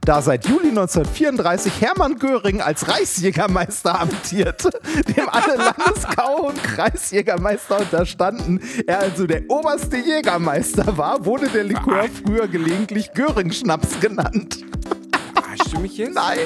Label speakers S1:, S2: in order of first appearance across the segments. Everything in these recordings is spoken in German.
S1: da seit Juli 1934 Hermann Göring als Reichsjägermeister amtiert, dem alle Landesgau- und Kreisjägermeister unterstanden, er also der oberste Jägermeister war, wurde der Likör früher gelegentlich Göring-Schnaps genannt.
S2: Verarschst du mich jetzt?
S1: Nein.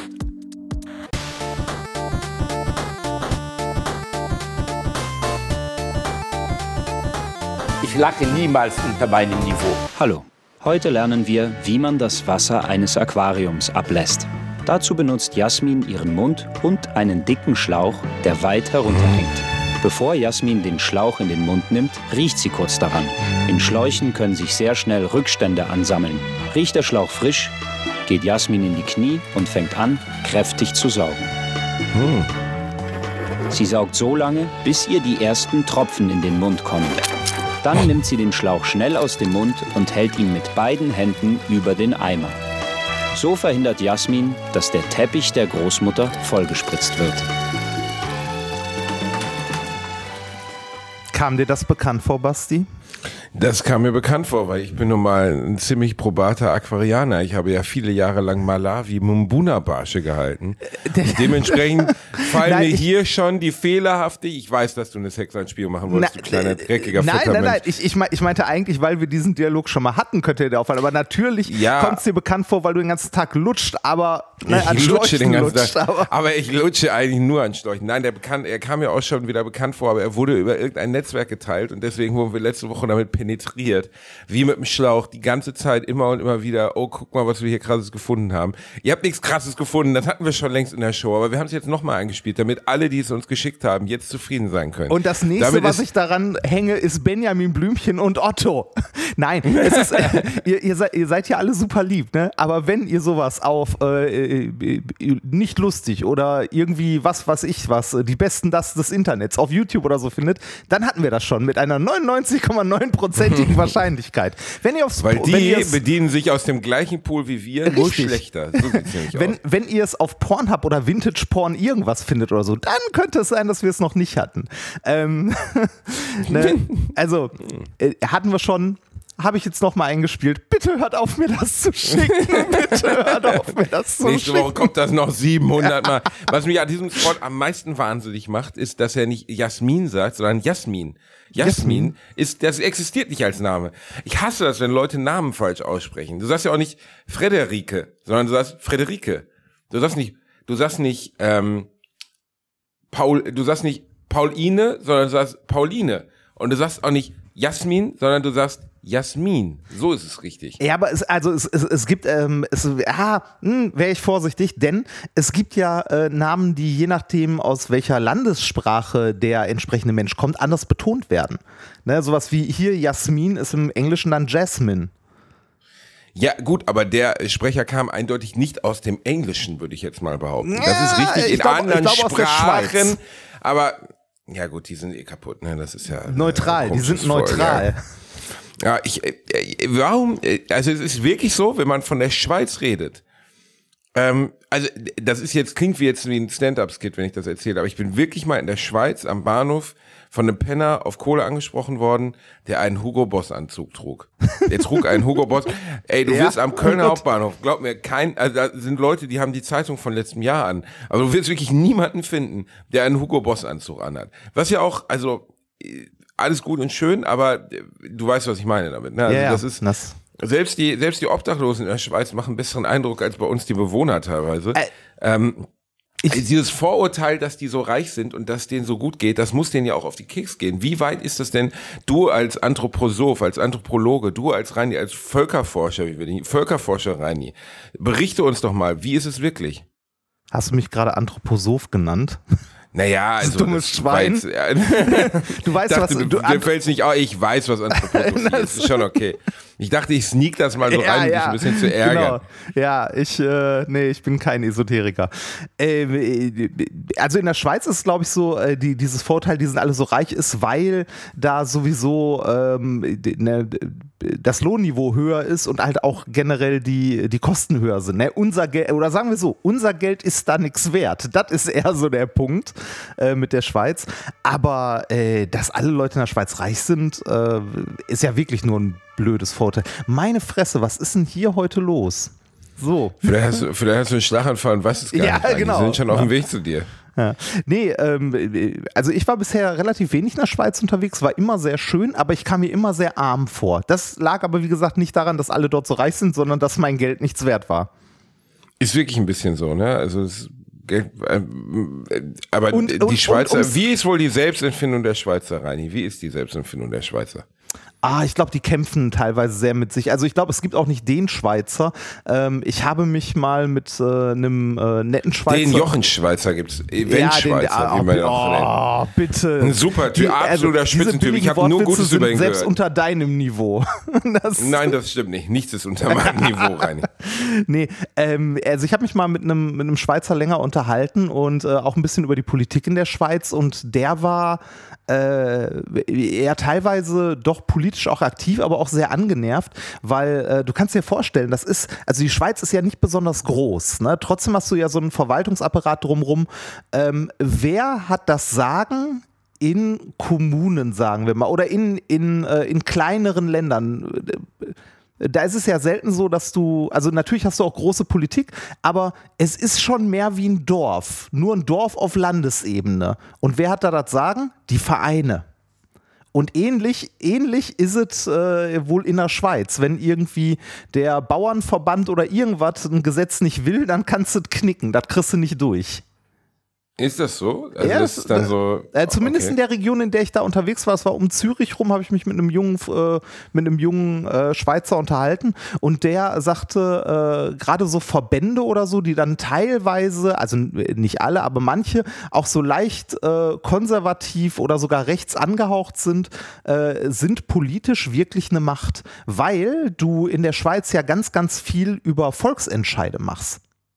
S3: Ich lacke niemals unter meinem Niveau.
S4: Hallo, heute lernen wir, wie man das Wasser eines Aquariums ablässt. Dazu benutzt Jasmin ihren Mund und einen dicken Schlauch, der weit herunterhängt. Bevor Jasmin den Schlauch in den Mund nimmt, riecht sie kurz daran. In Schläuchen können sich sehr schnell Rückstände ansammeln. Riecht der Schlauch frisch, geht Jasmin in die Knie und fängt an, kräftig zu saugen. Sie saugt so lange, bis ihr die ersten Tropfen in den Mund kommen. Dann nimmt sie den Schlauch schnell aus dem Mund und hält ihn mit beiden Händen über den Eimer. So verhindert Jasmin, dass der Teppich der Großmutter vollgespritzt wird.
S1: Kam dir das bekannt vor, Basti?
S2: Das kam mir bekannt vor, weil ich bin nun mal ein ziemlich probater Aquarianer. Ich habe ja viele Jahre lang Malawi-Mumbuna-Barsche gehalten. Dementsprechend fallen mir hier schon die fehlerhafte, ich weiß, dass du eine Sexanspielung machen wolltest, du kleiner dreckiger Futtermensch.
S1: Nein, ich meinte eigentlich, weil wir diesen Dialog schon mal hatten, könnte der auffallen. Aber natürlich kommt es dir bekannt vor, weil du den ganzen Tag lutscht, aber
S2: ich lutsche den ganzen Tag. Aber ich lutsche eigentlich nur an Schläuchen. Nein, er kam mir auch schon wieder bekannt vor, aber er wurde über irgendein Netzwerk geteilt und deswegen wurden wir letzte Woche damit penetriert, wie mit dem Schlauch, die ganze Zeit immer und immer wieder, oh, guck mal, was wir hier Krasses gefunden haben. Ihr habt nichts Krasses gefunden, das hatten wir schon längst in der Show, aber wir haben es jetzt nochmal eingespielt, damit alle, die es uns geschickt haben, jetzt zufrieden sein können.
S1: Und das nächste, was ich daran hänge, ist Benjamin Blümchen und Otto. Nein, es ist, ihr seid ja alle super lieb, ne? Aber wenn ihr sowas auf nicht lustig oder irgendwie was, die besten des Internets auf YouTube oder so findet, dann hatten wir das schon mit einer 99,9%igen Wahrscheinlichkeit.
S2: Weil die bedienen sich aus dem gleichen Pool wie wir, nur schlechter. So sieht's nämlich aus.
S1: Wenn ihr es auf Pornhub oder Vintage Porn irgendwas findet oder so, dann könnte es sein, dass wir es noch nicht hatten. Also, hatten wir schon. Habe ich jetzt nochmal eingespielt. Bitte hört auf, mir das zu schicken. Bitte hört auf, mir das zu schicken.
S2: Nächste Woche kommt das noch 700 Mal. Was mich an diesem Spot am meisten wahnsinnig macht, ist, dass er nicht Jasmin sagt, sondern Jasmin. Jasmin das existiert nicht als Name. Ich hasse das, wenn Leute Namen falsch aussprechen. Du sagst ja auch nicht Frederike, sondern du sagst Frederike. Du sagst nicht Pauline, sondern du sagst Pauline. Und du sagst auch nicht Jasmin, sondern du sagst Jasmin, so ist es richtig.
S1: Ja, aber es gibt, wäre ich vorsichtig, denn es gibt ja Namen, die je nachdem, aus welcher Landessprache der entsprechende Mensch kommt, anders betont werden. Ne, sowas wie hier Jasmin ist im Englischen dann Jasmine.
S2: Ja, gut, aber der Sprecher kam eindeutig nicht aus dem Englischen, würde ich jetzt mal behaupten. Das ist richtig, in anderen Sprachen, aber ja gut, die sind kaputt, ne? Das ist ja
S1: neutral, die sind neutral.
S2: Ja, also es ist wirklich so, wenn man von der Schweiz redet, also das ist jetzt, klingt wie ein Stand-Up-Skit, wenn ich das erzähle, aber ich bin wirklich mal in der Schweiz am Bahnhof von einem Penner auf Kohle angesprochen worden, der einen Hugo Boss Anzug trug. Der trug einen Hugo Boss. Ey, du wirst am Kölner Hauptbahnhof, glaub mir, also da sind Leute, die haben die Zeitung von letztem Jahr an, aber du wirst wirklich niemanden finden, der einen Hugo Boss Anzug anhat. Was ja auch, also alles gut und schön, aber du weißt, was ich meine damit. Ne? Also das ist selbst die Obdachlosen in der Schweiz machen einen besseren Eindruck als bei uns die Bewohner teilweise. Dieses Vorurteil, dass die so reich sind und dass denen so gut geht, das muss denen ja auch auf die Keks gehen. Wie weit ist das denn, du als Anthroposoph, als Anthropologe, du als Reini, als Völkerforscher, Völkerforscher Reini, berichte uns doch mal, wie ist es wirklich?
S1: Hast du mich gerade Anthroposoph genannt?
S2: Naja, also
S1: dummes Schwein. Du weißt, was
S2: dir fällt's nicht auf, ich weiß, was Anthroposophie ist. Das ist schon okay. Ich dachte, ich sneak das mal so rein, um dich ein bisschen zu ärgern.
S1: Genau. Ja, ich bin kein Esoteriker. Also in der Schweiz ist es, glaube ich, so, dieses Vorteil, die sind alle so reich ist, weil da sowieso das Lohnniveau höher ist und halt auch generell die Kosten höher sind. Ne? Unser Geld, oder sagen wir so, unser Geld ist da nichts wert. Das ist eher so der Punkt mit der Schweiz. Aber dass alle Leute in der Schweiz reich sind, ist ja wirklich nur ein blödes Vorteil. Meine Fresse, was ist denn hier heute los? So.
S2: Vielleicht hast du einen Schlaganfall und weißt es gar nicht.
S1: Genau.
S2: Die sind schon auf dem Weg zu dir.
S1: Ja. Nee, also ich war bisher relativ wenig in der Schweiz unterwegs, war immer sehr schön, aber ich kam mir immer sehr arm vor. Das lag aber, wie gesagt, nicht daran, dass alle dort so reich sind, sondern dass mein Geld nichts wert war.
S2: Ist wirklich ein bisschen so, ne? Also aber die Schweizer, wie ist wohl die Selbstempfindung der Schweizer, Reini? Wie ist die Selbstempfindung der Schweizer?
S1: Ich glaube, die kämpfen teilweise sehr mit sich. Also ich glaube, es gibt auch nicht den Schweizer. Ich habe mich mal mit einem netten Schweizer...
S2: Den Jochen-Schweizer gibt es. Event-Schweizer.
S1: Bitte.
S2: Ein super Typ, absoluter Spitzentyp. Ich habe nur Gutes über ihn gehört.
S1: Selbst unter deinem Niveau.
S2: Nein, das stimmt nicht. Nichts ist unter meinem Niveau, Reini.
S1: Nee, also ich habe mich mal mit einem Schweizer länger unterhalten und auch ein bisschen über die Politik in der Schweiz, und der war eher teilweise doch politisch auch aktiv, aber auch sehr angenervt, weil du kannst dir vorstellen, also die Schweiz ist ja nicht besonders groß, ne? Trotzdem hast du ja so einen Verwaltungsapparat drumherum. Wer hat das Sagen in Kommunen, sagen wir mal, oder in kleineren Ländern? Da ist es ja selten so, dass also natürlich hast du auch große Politik, aber es ist schon mehr wie ein Dorf, nur ein Dorf auf Landesebene. Und wer hat da das Sagen? Die Vereine. Und ähnlich ist es wohl in der Schweiz. Wenn irgendwie der Bauernverband oder irgendwas ein Gesetz nicht will, dann kannst du es knicken, das kriegst du nicht durch.
S2: Ist das so? Also
S1: ja,
S2: das ist dann so.
S1: Zumindest in der Region, in der ich da unterwegs war, es war um Zürich rum, habe ich mich mit einem jungen Schweizer unterhalten, und der sagte, gerade so Verbände oder so, die dann teilweise, also nicht alle, aber manche auch so leicht konservativ oder sogar rechts angehaucht sind politisch wirklich eine Macht, weil du in der Schweiz ja ganz, ganz viel über Volksentscheide machst.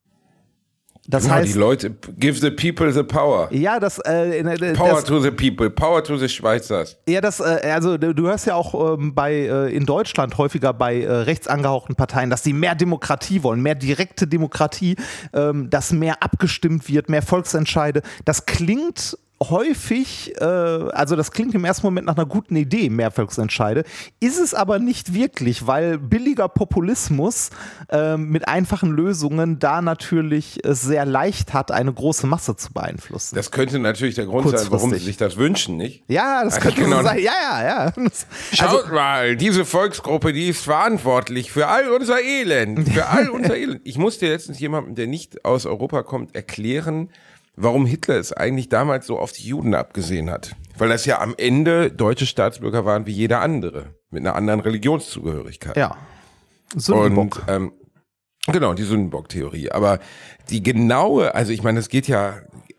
S1: Das heißt,
S2: die Leute, give the people the power.
S1: Ja,
S2: Power to the people, power to the Schweizers.
S1: Ja, also du hörst ja auch in Deutschland häufiger bei rechts angehauchten Parteien, dass sie mehr Demokratie wollen, mehr direkte Demokratie, dass mehr abgestimmt wird, mehr Volksentscheide. Das klingt häufig, das klingt im ersten Moment nach einer guten Idee, mehr Volksentscheide, ist es aber nicht wirklich, weil billiger Populismus mit einfachen Lösungen da natürlich es sehr leicht hat, eine große Masse zu beeinflussen.
S2: Das könnte natürlich der Grund sein, warum sie sich das wünschen, nicht?
S1: Ja, das könnte so sein. Ja.
S2: Schaut mal, diese Volksgruppe, die ist verantwortlich für all unser Elend, Ich musste letztens jemandem, der nicht aus Europa kommt, erklären, warum Hitler es eigentlich damals so auf die Juden abgesehen hat. Weil das ja am Ende deutsche Staatsbürger waren wie jeder andere, mit einer anderen Religionszugehörigkeit.
S1: Ja, Sündenbock.
S2: Und genau, die Sündenbock-Theorie. Aber die genaue, also ich meine, es geht ja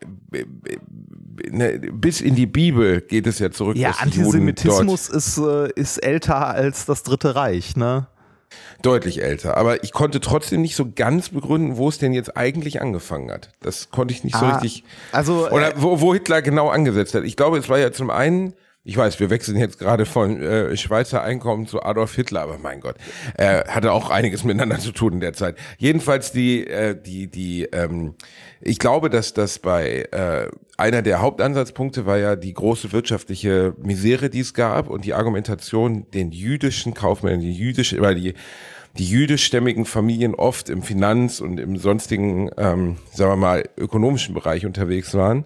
S2: bis in die Bibel geht es ja zurück.
S1: Ja, Antisemitismus ist älter als das Dritte Reich, ne?
S2: Deutlich älter, aber ich konnte trotzdem nicht so ganz begründen, wo es denn jetzt eigentlich angefangen hat. Das konnte ich nicht so richtig. Also, oder wo Hitler genau angesetzt hat. Ich glaube, es war ja zum einen, ich weiß, wir wechseln jetzt gerade von Schweizer Einkommen zu Adolf Hitler, aber mein Gott, hatte auch einiges miteinander zu tun in der Zeit. Jedenfalls ich glaube, dass das bei einer der Hauptansatzpunkte war ja die große wirtschaftliche Misere, die es gab, und die Argumentation, den jüdischen Kaufmännern, die jüdischstämmigen Familien oft im Finanz- und im sonstigen, sagen wir mal, ökonomischen Bereich unterwegs waren,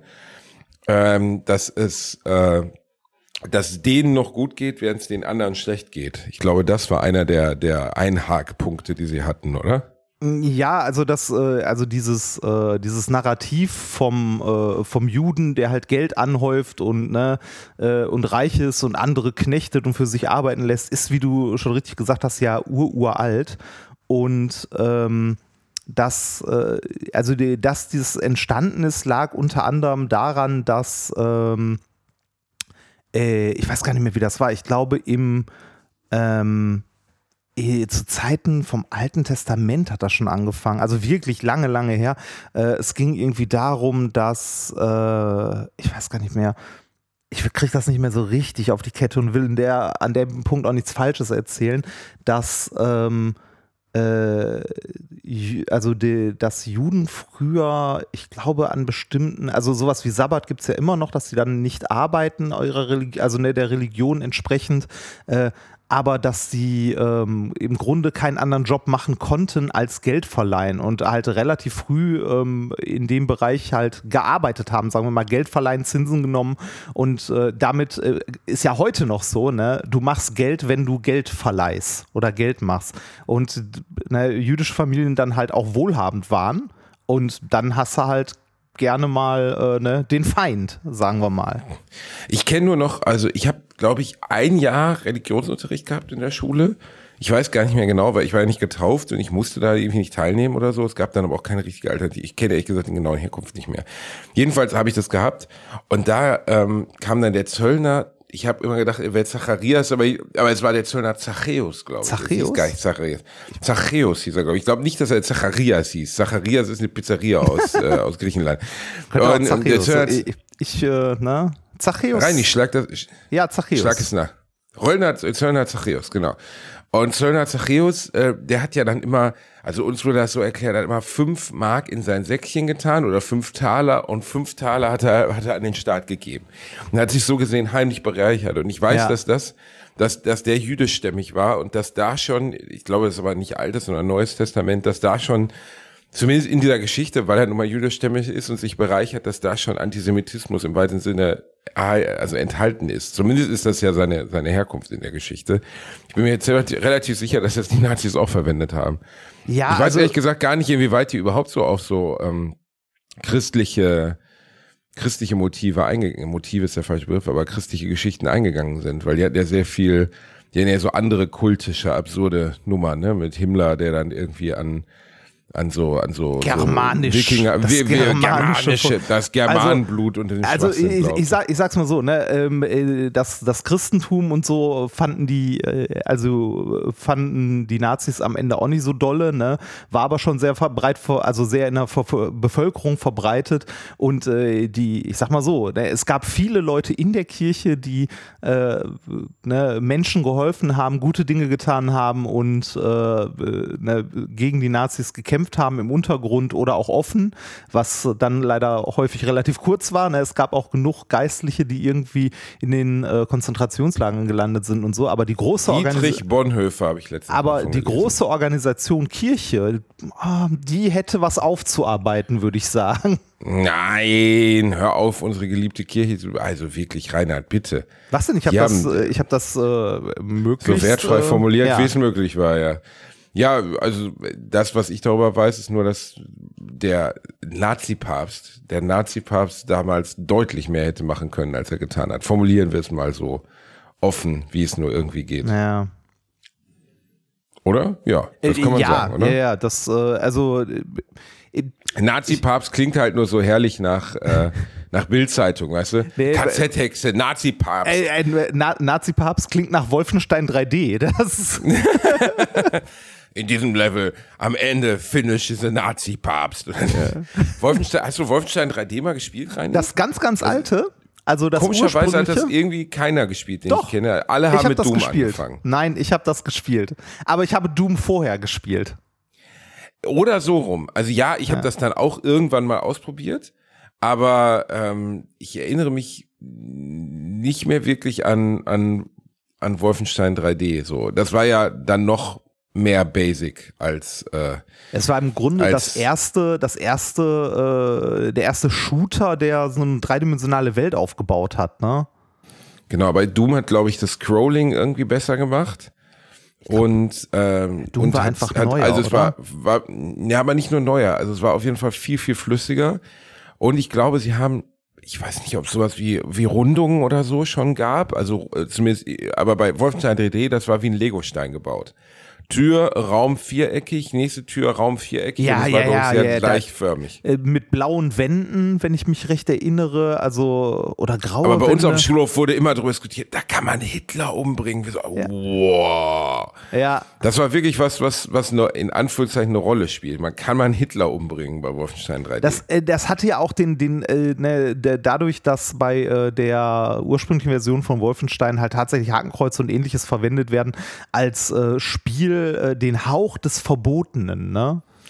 S2: dass denen noch gut geht, während es den anderen schlecht geht. Ich glaube, das war einer der Einhakpunkte, die sie hatten, oder?
S1: Ja, also dieses Narrativ vom Juden, der halt Geld anhäuft und reich ist und andere knechtet und für sich arbeiten lässt, ist, wie du schon richtig gesagt hast, ja uralt. Und dass dieses entstanden ist, lag unter anderem daran, dass ich weiß gar nicht mehr, wie das war. Ich glaube, zu Zeiten vom Alten Testament hat das schon angefangen. Also wirklich lange, lange her. Es ging irgendwie darum, dass, ich weiß gar nicht mehr, ich kriege das nicht mehr so richtig auf die Kette und will an dem Punkt auch nichts Falsches erzählen, dass dass Juden früher, ich glaube an bestimmten, also sowas wie Sabbat gibt es ja immer noch, dass sie dann nicht arbeiten, der Religion entsprechend, aber dass sie im Grunde keinen anderen Job machen konnten als Geld verleihen und halt relativ früh in dem Bereich halt gearbeitet haben, sagen wir mal, Geld verleihen, Zinsen genommen und damit ist ja heute noch so, ne, du machst Geld, wenn du Geld verleihst oder Geld machst und jüdische Familien dann halt auch wohlhabend waren und dann hast du halt gerne mal den Feind, sagen wir mal.
S2: Ich kenne nur noch, also ich habe, glaube ich, 1 Jahr Religionsunterricht gehabt in der Schule. Ich weiß gar nicht mehr genau, weil ich war ja nicht getauft und ich musste da irgendwie nicht teilnehmen oder so. Es gab dann aber auch keine richtige Alternative. Ich kenne ehrlich gesagt den genauen Herkunft nicht mehr. Jedenfalls habe ich das gehabt und da kam dann der Zöllner. Ich habe immer gedacht, er wäre Zacharias, aber es war der Zöllner Zachäus, glaube ich.
S1: Zachäus?
S2: Gar nicht Zacharias. Zachäus hieß er, glaube ich. Ich glaube nicht, dass er Zacharias hieß. Zacharias ist eine Pizzeria aus Griechenland.
S1: Und der Zöllner, Zachäus.
S2: Rein, ich schlag das.
S1: Ja, Zachäus.
S2: Schlag es nach. Zöllner Zachäus, genau. Und Zöllner Zachäus, der hat ja dann immer, also uns wurde das so erklärt, hat immer 5 Mark in sein Säckchen getan oder 5 Taler und 5 Taler hat er an den Staat gegeben. Und hat sich so gesehen heimlich bereichert. Und ich weiß, dass der jüdischstämmig war und dass da schon, ich glaube, das ist aber nicht Altes, sondern Neues Testament, dass da schon, zumindest in dieser Geschichte, weil er nun mal jüdischstämmig ist und sich bereichert, dass da schon Antisemitismus im weiten Sinne also enthalten ist. Zumindest ist das ja seine Herkunft in der Geschichte. Ich bin mir jetzt relativ sicher, dass das die Nazis auch verwendet haben.
S1: Ja,
S2: ich weiß ehrlich gesagt gar nicht, inwieweit die überhaupt so auf so christliche Motive ist der falsche Begriff, aber christliche Geschichten eingegangen sind, weil die hatten ja sehr viel, die hatten ja so andere kultische, absurde Nummern, ne, mit Himmler, der dann irgendwie an so
S1: Germanisch,
S2: Wikinger, das Germanenblut und den
S1: Also ich sag's mal so, ne, das Christentum und so fanden die Nazis am Ende auch nicht so dolle, ne, war aber schon sehr sehr in der Bevölkerung verbreitet und ich sag mal so, ne, es gab viele Leute in der Kirche, die Menschen geholfen haben, gute Dinge getan haben und gegen die Nazis gekämpft haben im Untergrund oder auch offen, was dann leider häufig relativ kurz war. Es gab auch genug Geistliche, die irgendwie in den Konzentrationslagern gelandet sind und so, aber die große
S2: Dietrich Bonhoeffer habe ich letztens
S1: aber die große Organisation Kirche, die hätte was aufzuarbeiten, würde ich sagen.
S2: Nein, hör auf, unsere geliebte Kirche, also wirklich, Reinhard, bitte.
S1: Was denn? Ich habe das möglichst
S2: so wertfrei formuliert, wie es möglich war, ja. Ja, also das, was ich darüber weiß, ist nur, dass der Nazi-Papst damals deutlich mehr hätte machen können, als er getan hat. Formulieren wir es mal so offen, wie es nur irgendwie geht.
S1: Ja.
S2: Oder? Ja, das kann man sagen, oder?
S1: Ja, das,
S2: Nazi-Papst klingt halt nur so herrlich nach Bild-Zeitung, weißt du?
S1: Nee,
S2: KZ-Hexe, Nazi-Papst.
S1: Nazi-Papst klingt nach Wolfenstein 3D. Das
S2: in diesem Level, am Ende finish is a Nazi-Papst. Ja. Hast du Wolfenstein 3D mal gespielt, Rainer?
S1: Das ganz, ganz alte. Also das
S2: komischerweise hat das irgendwie keiner gespielt, den ich kenne. Alle haben mit Doom angefangen.
S1: Nein, ich habe das gespielt. Aber ich habe Doom vorher gespielt.
S2: Oder so rum. Also ja, ich habe das dann auch irgendwann mal ausprobiert, aber ich erinnere mich nicht mehr wirklich an Wolfenstein 3D. So, das war ja dann noch mehr Basic als
S1: es war im Grunde der erste Shooter, der so eine dreidimensionale Welt aufgebaut hat, ne?
S2: Genau, bei Doom hat, glaube ich, das Scrolling irgendwie besser gemacht. Und
S1: Doom war einfach neuer,
S2: also es
S1: oder?
S2: war ja, aber nicht nur neuer, also es war auf jeden Fall viel, viel flüssiger. Und ich glaube, sie haben, ich weiß nicht, ob es sowas wie Rundungen oder so schon gab, also zumindest, aber bei Wolfenstein 3D, das war wie ein Legostein gebaut. Tür, Raum viereckig, nächste Tür, Raum viereckig.
S1: Ja,
S2: und das war, glaube ich, sehr gleichförmig.
S1: Mit blauen Wänden, wenn ich mich recht erinnere, also, oder graue
S2: Aber bei
S1: Wände.
S2: uns auf dem Schulhof wurde immer darüber diskutiert, da kann man Hitler umbringen. Wir so, wow.
S1: Ja.
S2: Das war wirklich was nur in Anführungszeichen eine Rolle spielt. Man kann Hitler umbringen bei Wolfenstein 3D.
S1: Das hatte ja auch dadurch, dass bei der ursprünglichen Version von Wolfenstein halt tatsächlich Hakenkreuze und ähnliches verwendet werden, als Spiel den Hauch des Verbotenen, ne?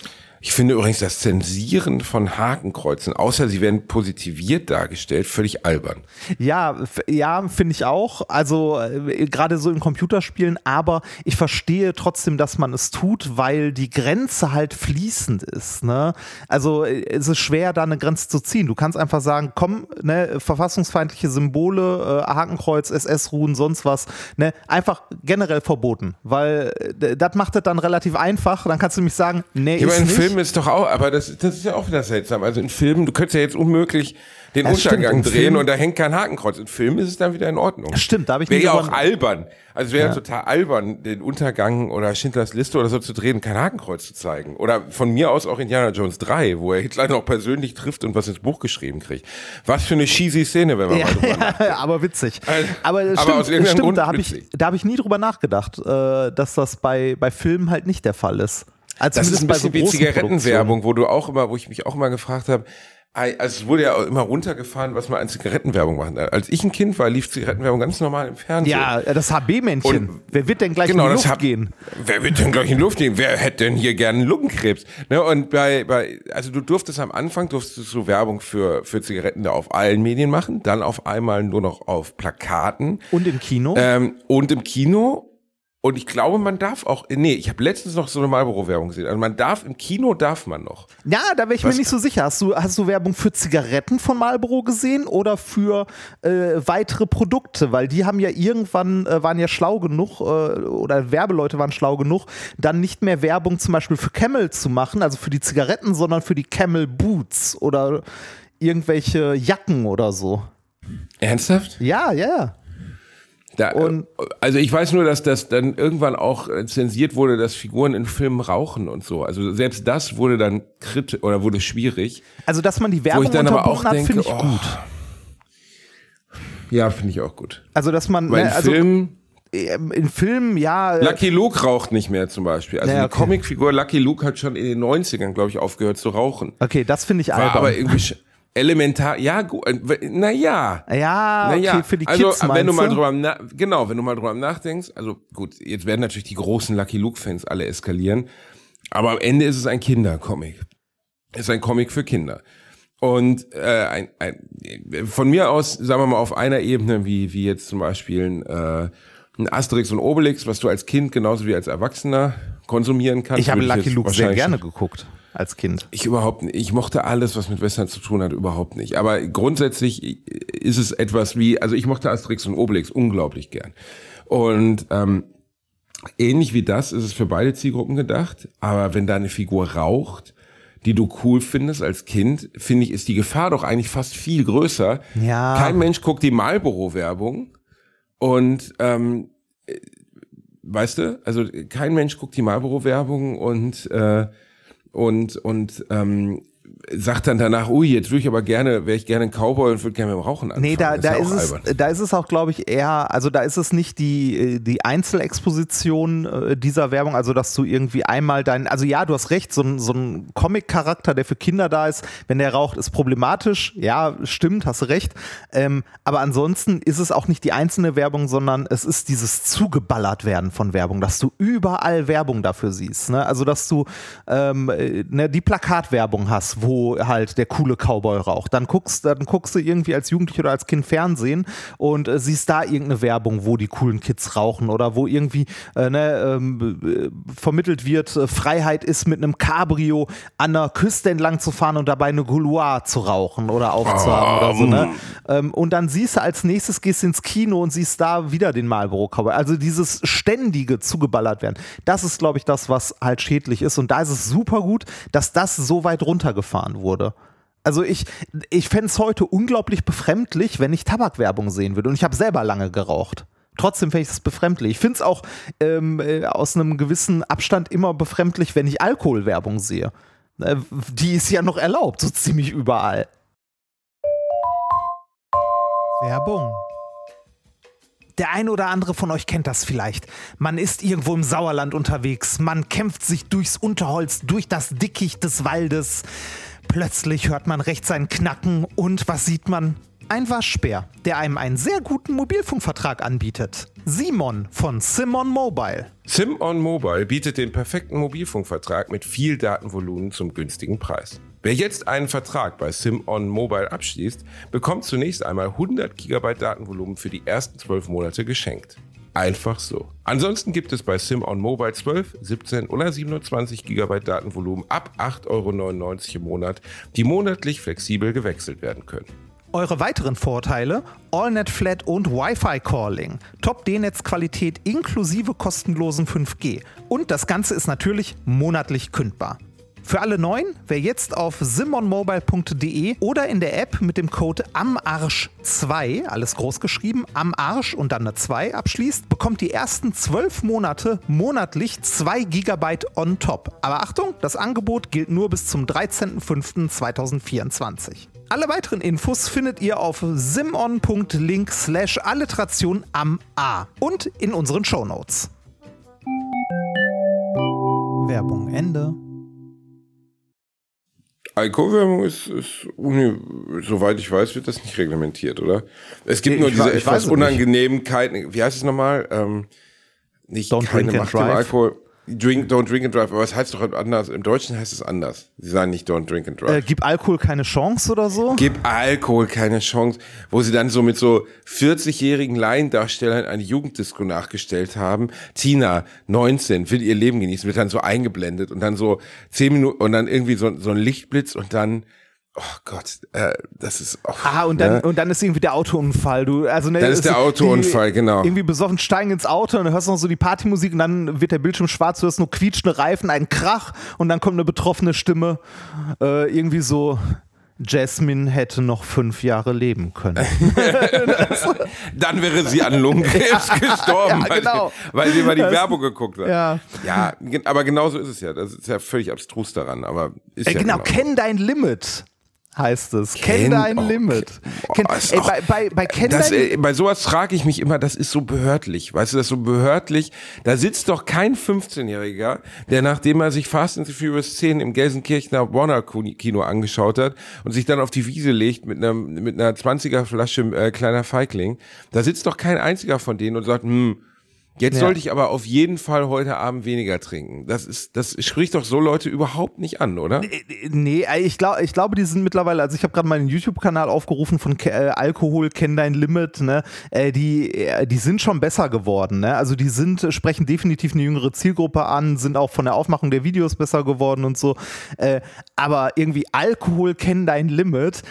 S2: Ich finde übrigens das Zensieren von Hakenkreuzen, außer sie werden positiviert dargestellt, völlig albern.
S1: Ja, finde ich auch. Also gerade so in Computerspielen, aber ich verstehe trotzdem, dass man es tut, weil die Grenze halt fließend ist. Ne? Also es ist schwer, da eine Grenze zu ziehen. Du kannst einfach sagen, komm, ne, verfassungsfeindliche Symbole, Hakenkreuz, SS-Ruhen, sonst was, ne, einfach generell verboten, weil das macht es dann relativ einfach. Dann kannst du nämlich sagen, nee,
S2: ja,
S1: ist
S2: aber in
S1: nicht.
S2: Filmen ist doch auch, aber das ist ja auch wieder seltsam. Also in Filmen, du könntest ja jetzt unmöglich den Untergang drehen und da hängt kein Hakenkreuz. In Filmen ist es dann wieder in Ordnung.
S1: Stimmt, da habe ich
S2: Wäre
S1: nicht
S2: ja auch albern. Also es wäre ja total albern, den Untergang oder Schindlers Liste oder so zu drehen, kein Hakenkreuz zu zeigen. Oder von mir aus auch Indiana Jones 3, wo er Hitler noch persönlich trifft und was ins Buch geschrieben kriegt. Was für eine cheesy Szene, wenn man mal drüber nachdenkt.
S1: Aber witzig.
S2: Aber aus irgendeinem Grund
S1: da habe ich nie drüber nachgedacht, dass das bei Filmen halt nicht der Fall ist. Also
S2: das ist ein bisschen wie Zigarettenwerbung,
S1: Produktionen.
S2: wo ich mich auch immer gefragt habe, also es wurde ja auch immer runtergefahren, was man an Zigarettenwerbung macht. Als ich ein Kind war, lief Zigarettenwerbung ganz normal im Fernsehen.
S1: Ja, das HB-Männchen. Wer wird denn gleich in die Luft gehen?
S2: Wer wird denn gleich in die Luft gehen? Wer hätte denn hier gerne Lungenkrebs? Ne, und also du durftest am Anfang so Werbung für Zigaretten da auf allen Medien machen, dann auf einmal nur noch auf Plakaten.
S1: Und im Kino?
S2: Und ich glaube, man darf auch, ich habe letztens noch so eine Marlboro-Werbung gesehen. Also im Kino darf man noch.
S1: Ja, da wäre ich mir nicht so sicher. Hast du Werbung für Zigaretten von Marlboro gesehen oder für weitere Produkte? Weil die haben ja irgendwann, waren ja schlau genug, oder Werbeleute waren schlau genug, dann nicht mehr Werbung zum Beispiel für Camel zu machen, also für die Zigaretten, sondern für die Camel Boots oder irgendwelche Jacken oder so.
S2: Ernsthaft?
S1: Ja.
S2: Also ich weiß nur, dass das dann irgendwann auch zensiert wurde, dass Figuren in Filmen rauchen und so. Also selbst das wurde dann wurde schwierig.
S1: Also dass man die Werbung unterbunden hat, finde ich gut.
S2: Ja, finde ich auch gut.
S1: Also dass man in Filmen, ja.
S2: Lucky Luke raucht nicht mehr zum Beispiel. Also die Comicfigur Lucky Luke hat schon in den 90ern, glaube ich, aufgehört zu rauchen.
S1: Okay, das finde ich albern.
S2: Aber irgendwie elementar, ja, gut, naja.
S1: Ja, okay, für die Kids
S2: also, wenn du mal drüber nachdenkst, also gut, jetzt werden natürlich die großen Lucky Luke-Fans alle eskalieren, aber am Ende ist es ein Kindercomic. Es ist ein Comic für Kinder. Und von mir aus, sagen wir mal, auf einer Ebene, wie jetzt zum Beispiel ein Asterix und Obelix, was du als Kind genauso wie als Erwachsener konsumieren kannst.
S1: Ich habe Lucky Luke sehr gerne geguckt. Als Kind.
S2: Ich überhaupt nicht. Ich mochte alles, was mit Western zu tun hat, überhaupt nicht. Aber grundsätzlich ist es etwas wie, also ich mochte Asterix und Obelix unglaublich gern. Und ähnlich wie das ist es für beide Zielgruppen gedacht. Aber wenn da eine Figur raucht, die du cool findest als Kind, finde ich, ist die Gefahr doch eigentlich fast viel größer.
S1: Ja.
S2: Kein Mensch guckt die Marlboro-Werbung und weißt du, also kein Mensch guckt die Marlboro-Werbung und sagt dann danach, jetzt wäre ich gerne ein Cowboy und würde gerne mit dem Rauchen anfangen.
S1: Nee, da ist es auch, glaube ich, eher, also da ist es nicht die Einzelexposition dieser Werbung, also dass du irgendwie einmal also ja, du hast recht, so ein Comic-Charakter, der für Kinder da ist, wenn der raucht, ist problematisch, ja, stimmt, hast du recht, aber ansonsten ist es auch nicht die einzelne Werbung, sondern es ist dieses zugeballert werden von Werbung, dass du überall Werbung dafür siehst, ne? Also dass du die Plakatwerbung hast, wo halt der coole Cowboy raucht. Dann guckst du irgendwie als Jugendlicher oder als Kind Fernsehen und siehst da irgendeine Werbung, wo die coolen Kids rauchen oder wo irgendwie vermittelt wird, Freiheit ist mit einem Cabrio an der Küste entlang zu fahren und dabei eine Gouloir zu rauchen oder aufzuhaben oder so. Ne? Und dann siehst du als nächstes, gehst ins Kino und siehst da wieder den Marlboro Cowboy. Also dieses ständige zugeballert werden, das ist, glaube ich, das, was halt schädlich ist. Und da ist es super gut, dass das so weit runtergefahren wurde. Also ich fände es heute unglaublich befremdlich, wenn ich Tabakwerbung sehen würde. Und ich habe selber lange geraucht. Trotzdem fände ich es befremdlich. Ich finde es auch aus einem gewissen Abstand immer befremdlich, wenn ich Alkoholwerbung sehe. Die ist ja noch erlaubt, so ziemlich überall. Werbung. Der eine oder andere von euch kennt das vielleicht. Man ist irgendwo im Sauerland unterwegs, man kämpft sich durchs Unterholz, durch das Dickicht des Waldes. Plötzlich hört man rechts ein Knacken und was sieht man? ein Waschbär, der einem einen sehr guten Mobilfunkvertrag anbietet. Simon von Simon Mobile.
S2: Simon Mobile bietet den perfekten Mobilfunkvertrag mit viel Datenvolumen zum günstigen Preis. Wer jetzt einen Vertrag bei Simon Mobile abschließt, bekommt zunächst einmal 100 GB Datenvolumen für die ersten 12 Monate geschenkt. Einfach so. Ansonsten gibt es bei Simon Mobile 12, 17 oder 27 GB Datenvolumen ab 8,99 € im Monat, die monatlich flexibel gewechselt werden können.
S1: Eure weiteren Vorteile: AllNet Flat und Wi-Fi Calling, Top-D-Netz-Qualität inklusive kostenlosen 5G und das Ganze ist natürlich monatlich kündbar. Für alle Neuen, wer jetzt auf simonmobile.de oder in der App mit dem Code AMARSCH2, alles groß geschrieben, AMARSCH und dann eine 2 abschließt, bekommt die ersten 12 Monate monatlich 2 GB on top. Aber Achtung, das Angebot gilt nur bis zum 13.05.2024. Alle weiteren Infos findet ihr auf simon.link/Alliteration am A und in unseren Shownotes. Werbung Ende.
S2: Alkoholwerbung ist soweit ich weiß, wird das nicht reglementiert, oder? Es gibt nur diese etwas Unangenehmkeiten. Wie heißt es nochmal? Nicht
S1: Don't
S2: keine
S1: drink
S2: Macht
S1: and
S2: im
S1: drive.
S2: Alkohol. Don't drink and drive. Aber es heißt doch anders. Im Deutschen heißt es anders. Sie sagen nicht don't drink and drive.
S1: Gib Alkohol keine Chance oder so?
S2: Gib Alkohol keine Chance, wo sie dann so mit so 40-jährigen Laiendarstellern eine Jugenddisco nachgestellt haben. Tina, 19, will ihr Leben genießen, wird dann so eingeblendet und dann so 10 Minuten und dann irgendwie so ein Lichtblitz und dann, oh Gott, das ist auch.
S1: Und dann ist irgendwie der Autounfall. Dann
S2: ist der Autounfall, genau.
S1: Irgendwie besoffen steigen ins Auto und dann hörst du noch so die Partymusik und dann wird der Bildschirm schwarz, du hörst nur quietschende Reifen, einen Krach und dann kommt eine betroffene Stimme, irgendwie so: Jasmine hätte noch 5 Jahre leben können.
S2: Dann wäre sie an Lungenkrebs gestorben,
S1: Ja, genau.
S2: weil sie mal die Werbung geguckt hat.
S1: Ja.
S2: Ja, aber genau so ist es ja. Das ist ja völlig abstrus daran, aber ist ja
S1: Genau, kenn dein Limit. Heißt es. Kenn dein Limit.
S2: Bei sowas frage ich mich immer, das ist so behördlich. Weißt du, das ist so behördlich. Da sitzt doch kein 15-Jähriger, der nachdem er sich Fast and the Furious 10 im Gelsenkirchener Warner Kino angeschaut hat und sich dann auf die Wiese legt mit einer 20er Flasche kleiner Feigling. Da sitzt doch kein einziger von denen und sagt, jetzt sollte ich aber auf jeden Fall heute Abend weniger trinken. Das spricht doch so Leute überhaupt nicht an, oder?
S1: Nee, ich glaube, die sind mittlerweile, also ich habe gerade meinen YouTube-Kanal aufgerufen von Alkohol, kenn dein Limit, ne? Die sind schon besser geworden, ne? Also die sprechen definitiv eine jüngere Zielgruppe an, sind auch von der Aufmachung der Videos besser geworden und so. Aber irgendwie Alkohol, kenn dein Limit,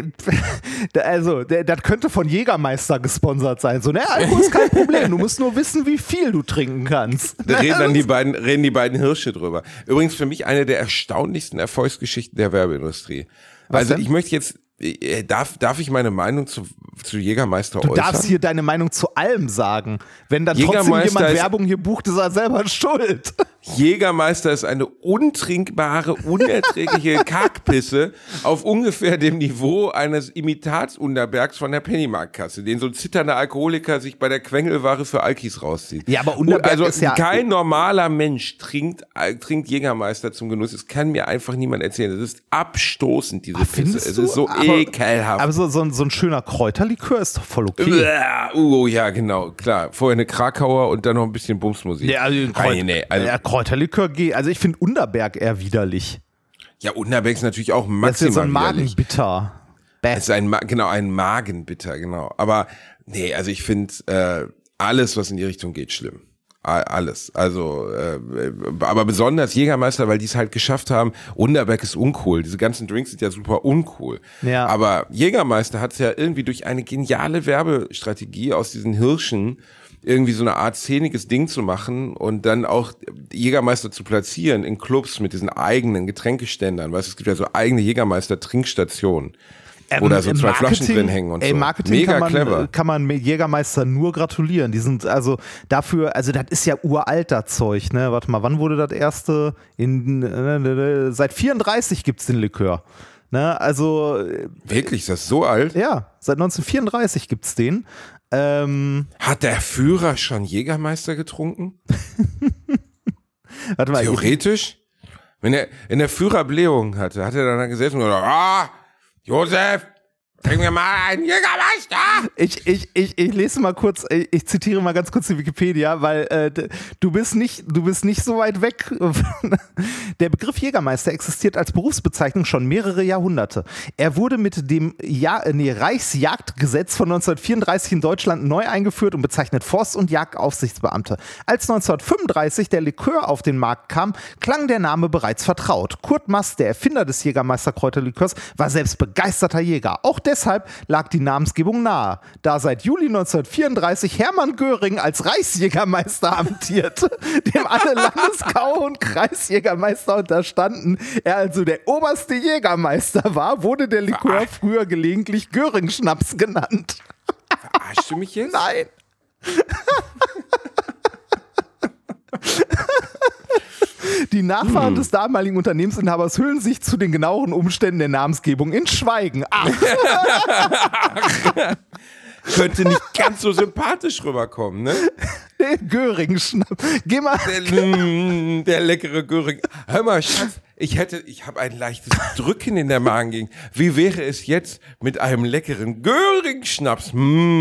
S1: das könnte von Jägermeister gesponsert sein. So, ne, Alkohol ist kein Problem, du musst nur wissen, wie viel du trinken kannst.
S2: Da reden die beiden Hirsche drüber. Übrigens für mich eine der erstaunlichsten Erfolgsgeschichten der Werbeindustrie. Also ich möchte jetzt, darf ich meine Meinung zu Jägermeister äußern?
S1: Du darfst hier deine Meinung zu allem sagen. Wenn dann trotzdem jemand Werbung hier bucht, ist er selber schuld.
S2: Jägermeister ist eine untrinkbare, unerträgliche Kackpisse auf ungefähr dem Niveau eines Imitats-Unterbergs von der Pennymarktkasse, den so ein zitternder Alkoholiker sich bei der Quengelware für Alkis rauszieht.
S1: Ja, aber Unterberg ist ja...
S2: kein normaler Mensch trinkt Jägermeister zum Genuss. Das kann mir einfach niemand erzählen. Das ist abstoßend, diese Pisse. Es ist so ekelhaft.
S1: Aber so ein schöner Kräuterlikör ist doch voll okay.
S2: Ja, genau, klar. Vorher eine Krakauer und dann noch ein bisschen Bumsmusik.
S1: Ja, Kräuterlikör geht. Also ich finde Unterberg eher widerlich.
S2: Ja, Unterberg ist natürlich auch maximal
S1: das ist ja so ein
S2: widerlich.
S1: Magenbitter.
S2: Es ist ein Magenbitter, genau. Aber nee, also ich finde alles, was in die Richtung geht, schlimm. Alles. Also, aber besonders Jägermeister, weil die es halt geschafft haben. Unterberg ist uncool. Diese ganzen Drinks sind ja super uncool.
S1: Ja.
S2: Aber Jägermeister hat es ja irgendwie durch eine geniale Werbestrategie aus diesen Hirschen irgendwie so eine Art szeniges Ding zu machen und dann auch Jägermeister zu platzieren in Clubs mit diesen eigenen Getränkeständern. Weißt du, es gibt ja so eigene Jägermeister-Trinkstationen. Oder so 2 Flaschen drin hängen und so.
S1: Marketing
S2: Mega clever.
S1: Kann man Jägermeister nur gratulieren. Die sind also dafür, also das ist ja uralter Zeug, ne? Warte mal, wann wurde das erste? Seit 34 gibt's den Likör. Ne? Also.
S2: Wirklich, ist das so alt?
S1: Ja, seit 1934 gibt's den.
S2: Hat der Führer schon Jägermeister getrunken?
S1: Warte mal.
S2: Theoretisch? Wenn der Führer Blähungen hatte, hat er dann gesessen und gesagt, Josef, Trink mir mal einen Jägermeister!
S1: Ich lese mal kurz, ich zitiere mal ganz kurz die Wikipedia, weil du bist nicht so weit weg. Der Begriff Jägermeister existiert als Berufsbezeichnung schon mehrere Jahrhunderte. Er wurde mit dem Reichsjagdgesetz von 1934 in Deutschland neu eingeführt und bezeichnet Forst- und Jagdaufsichtsbeamte. Als 1935 der Likör auf den Markt kam, klang der Name bereits vertraut. Kurt Mast, der Erfinder des Jägermeister-Kräuterlikörs, war selbst begeisterter Jäger. Auch deshalb lag die Namensgebung nahe, da seit Juli 1934 Hermann Göring als Reichsjägermeister amtierte, dem alle Landesgau- und Kreisjägermeister unterstanden. Er also der oberste Jägermeister war, wurde der Likör früher gelegentlich Göring-Schnaps genannt.
S2: Verarschst du mich jetzt?
S1: Nein. Die Nachfahren des damaligen Unternehmensinhabers hüllen sich zu den genaueren Umständen der Namensgebung in Schweigen.
S2: Könnte nicht ganz so sympathisch rüberkommen, ne?
S1: Der Göring-Schnaps. Geh mal.
S2: Der leckere Göring. Hör mal, Schatz, ich habe ein leichtes Drücken in der Magengegend. Wie wäre es jetzt mit einem leckeren Göring-Schnaps?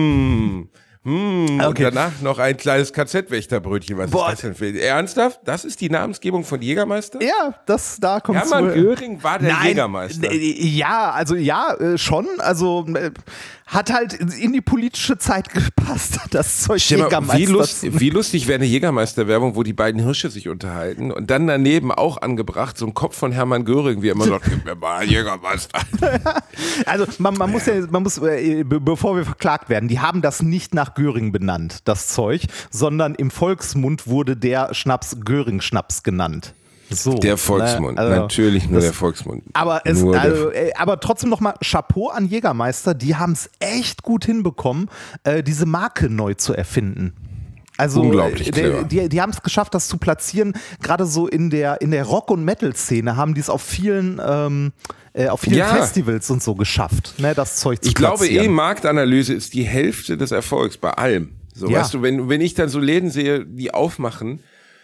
S2: Und danach noch ein kleines KZ-Wächterbrötchen. Was ist das denn für? Ernsthaft? Das ist die Namensgebung von Jägermeister?
S1: Ja, da kommt
S2: Hermann Göring war der Jägermeister.
S1: Ja, also schon. Also hat halt in die politische Zeit gepasst, das Zeug Jägermeister.
S2: Wie lustig wäre eine Jägermeister-Werbung, wo die beiden Hirsche sich unterhalten und dann daneben auch angebracht so ein Kopf von Hermann Göring, wie er immer sagt, gib mir mal einen Jägermeister.
S1: Also man muss, bevor wir verklagt werden, die haben das nicht nach Göring benannt, das Zeug, sondern im Volksmund wurde der Schnaps Göring-Schnaps genannt. So,
S2: der Volksmund,
S1: also
S2: natürlich nur der Volksmund.
S1: Aber trotzdem nochmal Chapeau an Jägermeister, die haben es echt gut hinbekommen, diese Marke neu zu erfinden. Also
S2: unglaublich clever.
S1: Die haben es geschafft, das zu platzieren. Gerade so in der Rock- und Metal-Szene haben die es auf vielen Festivals und so geschafft, ne, das Zeug zu platzieren.
S2: Ich glaube Marktanalyse ist die Hälfte des Erfolgs bei allem. So, ja. Weißt du, wenn ich dann so Läden sehe, die aufmachen,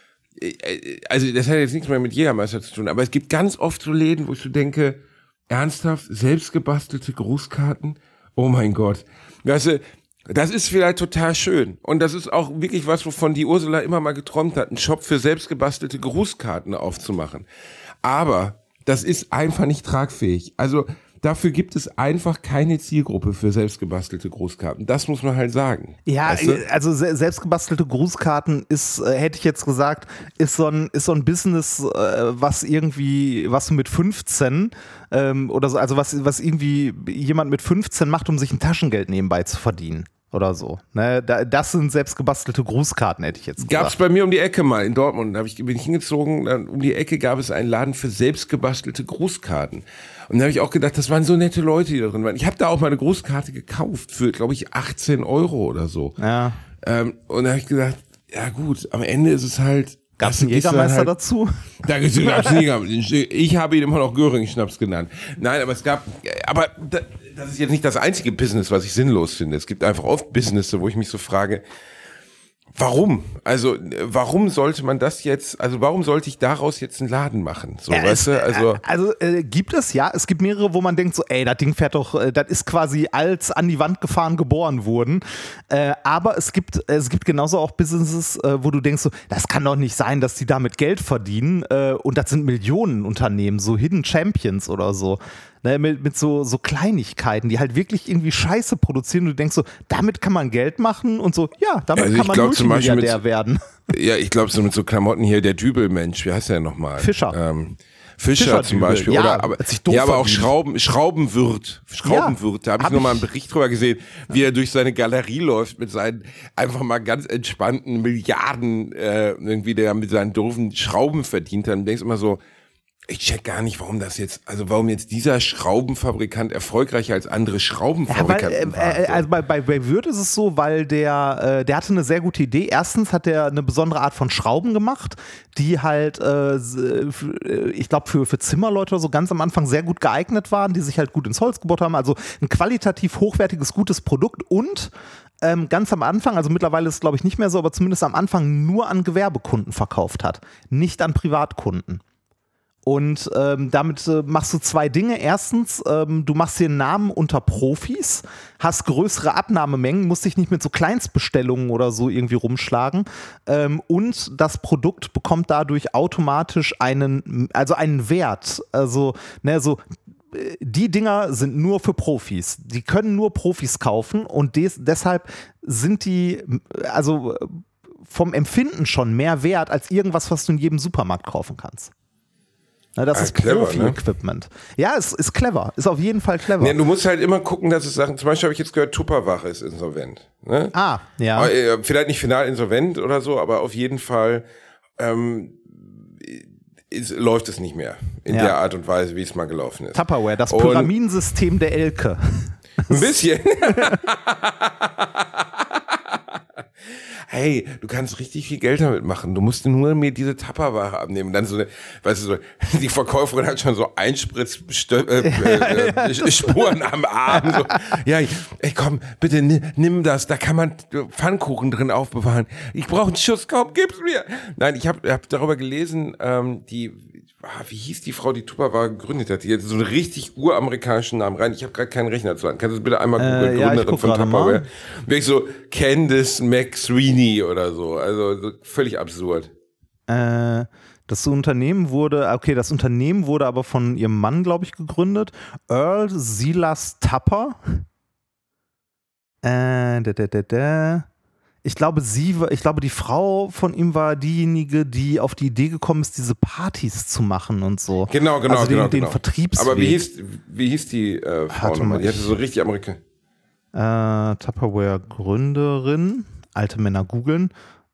S2: also das hat jetzt nichts mehr mit Jägermeister zu tun, aber es gibt ganz oft so Läden, wo ich so denke, ernsthaft, selbstgebastelte Grußkarten? Oh mein Gott. Weißt du, das ist vielleicht total schön. Und das ist auch wirklich was, wovon die Ursula immer mal geträumt hat, einen Shop für selbstgebastelte Grußkarten aufzumachen. Aber das ist einfach nicht tragfähig. Also dafür gibt es einfach keine Zielgruppe für selbstgebastelte Grußkarten. Das muss man halt sagen.
S1: Ja,
S2: weißt du?
S1: Also selbstgebastelte Grußkarten ist, hätte ich jetzt gesagt, ist so ein Business, was du mit 15 oder so, also was irgendwie jemand mit 15 macht, um sich ein Taschengeld nebenbei zu verdienen. Oder so. Ne? Das sind selbstgebastelte Grußkarten, hätte ich jetzt gesagt.
S2: Gab es bei mir um die Ecke mal in Dortmund. Da bin ich hingezogen, um die Ecke gab es einen Laden für selbstgebastelte Grußkarten. Und da habe ich auch gedacht, das waren so nette Leute, die da drin waren. Ich habe da auch mal eine Grußkarte gekauft für, glaube ich, 18 Euro oder so.
S1: Ja.
S2: Und da habe ich gedacht, ja gut, am Ende ist es halt...
S1: Gab es einen Jägermeister dazu?
S2: Da gibt's einen Jägermeister. Ich habe ihn immer noch Göring-Schnaps genannt. Nein, aber das ist jetzt nicht das einzige Business, was ich sinnlos finde. Es gibt einfach oft Businesse, wo ich mich so frage, warum? Also, warum sollte man das jetzt, also warum sollte ich daraus jetzt einen Laden machen? So, ja, weißt du,
S1: gibt es, ja. Es gibt mehrere, wo man denkt so, das Ding fährt doch, das ist quasi als an die Wand gefahren geboren wurden. Aber es gibt genauso auch Businesses, wo du denkst so, das kann doch nicht sein, dass die damit Geld verdienen. Und das sind Millionenunternehmen, so Hidden Champions oder so. Ne, mit so Kleinigkeiten, die halt wirklich irgendwie Scheiße produzieren und du denkst so, damit kann man Geld machen und so, ja, damit kann man Multimilliardär werden.
S2: Ja, ich glaube so mit so Klamotten hier, der Dübelmensch, wie heißt der nochmal? Fischer zum Beispiel.
S1: Ja,
S2: oder, aber auch Schraubenwirt. Da habe ich nur mal einen Bericht drüber gesehen, wie er durch seine Galerie läuft mit seinen einfach mal ganz entspannten Milliarden, irgendwie der mit seinen doofen Schrauben verdient hat. Und denkst immer so, ich check gar nicht, warum jetzt dieser Schraubenfabrikant erfolgreicher als andere Schraubenfabrikanten war.
S1: Also bei Würth ist es so, weil der hatte eine sehr gute Idee. Erstens hat er eine besondere Art von Schrauben gemacht, die halt, ich glaube, für Zimmerleute oder so ganz am Anfang sehr gut geeignet waren, die sich halt gut ins Holz gebohrt haben. Also ein qualitativ hochwertiges, gutes Produkt und ganz am Anfang, also mittlerweile ist es glaube ich nicht mehr so, aber zumindest am Anfang nur an Gewerbekunden verkauft hat, nicht an Privatkunden. Und damit machst du zwei Dinge. Erstens, du machst dir einen Namen unter Profis, hast größere Abnahmemengen, musst dich nicht mit so Kleinstbestellungen oder so irgendwie rumschlagen. Und das Produkt bekommt dadurch automatisch einen Wert. Also, ne, so die Dinger sind nur für Profis. Die können nur Profis kaufen und deshalb sind die also vom Empfinden schon mehr wert als irgendwas, was du in jedem Supermarkt kaufen kannst. Na, das ist
S2: clever,
S1: Profi-Equipment. Ne? Ja, es ist clever. Ist auf jeden Fall clever.
S2: Ja, du musst halt immer gucken, dass es Sachen, zum Beispiel habe ich jetzt gehört, Tupperware ist insolvent. Ne?
S1: Ah, ja.
S2: Vielleicht nicht final insolvent oder so, aber auf jeden Fall läuft es nicht mehr in der Art und Weise, wie es mal gelaufen ist.
S1: Tupperware, das Pyramidensystem der Elke.
S2: Ein bisschen. Hey, du kannst richtig viel Geld damit machen. Du musst nur mir diese Tupperware abnehmen. Und dann so eine, weißt du, so, die Verkäuferin hat schon so Einspritzspuren am Arm. So. Ja, ey, komm, bitte nimm das. Da kann man Pfannkuchen drin aufbewahren. Ich brauche einen Schuss, komm, gib's mir. Nein, ich hab darüber gelesen, wie hieß die Frau, die Tupperware gegründet hat? Die hat so einen richtig uramerikanischen Namen rein. Ich habe gerade keinen Rechner zu Hand. Kannst du bitte einmal googeln, Gründerin von Tupperware? Wirklich so Candice McSweeney oder so. Also so völlig absurd.
S1: Das Unternehmen wurde aber von ihrem Mann, glaube ich, gegründet. Earl Silas Tupper. Ich glaube, die Frau von ihm war diejenige, die auf die Idee gekommen ist, diese Partys zu machen und so.
S2: Genau.
S1: Also den Vertriebsweg.
S2: Aber wie hieß die Frau nochmal? Die hatte so richtig
S1: Tupperware-Gründerin. Alte Männer googeln.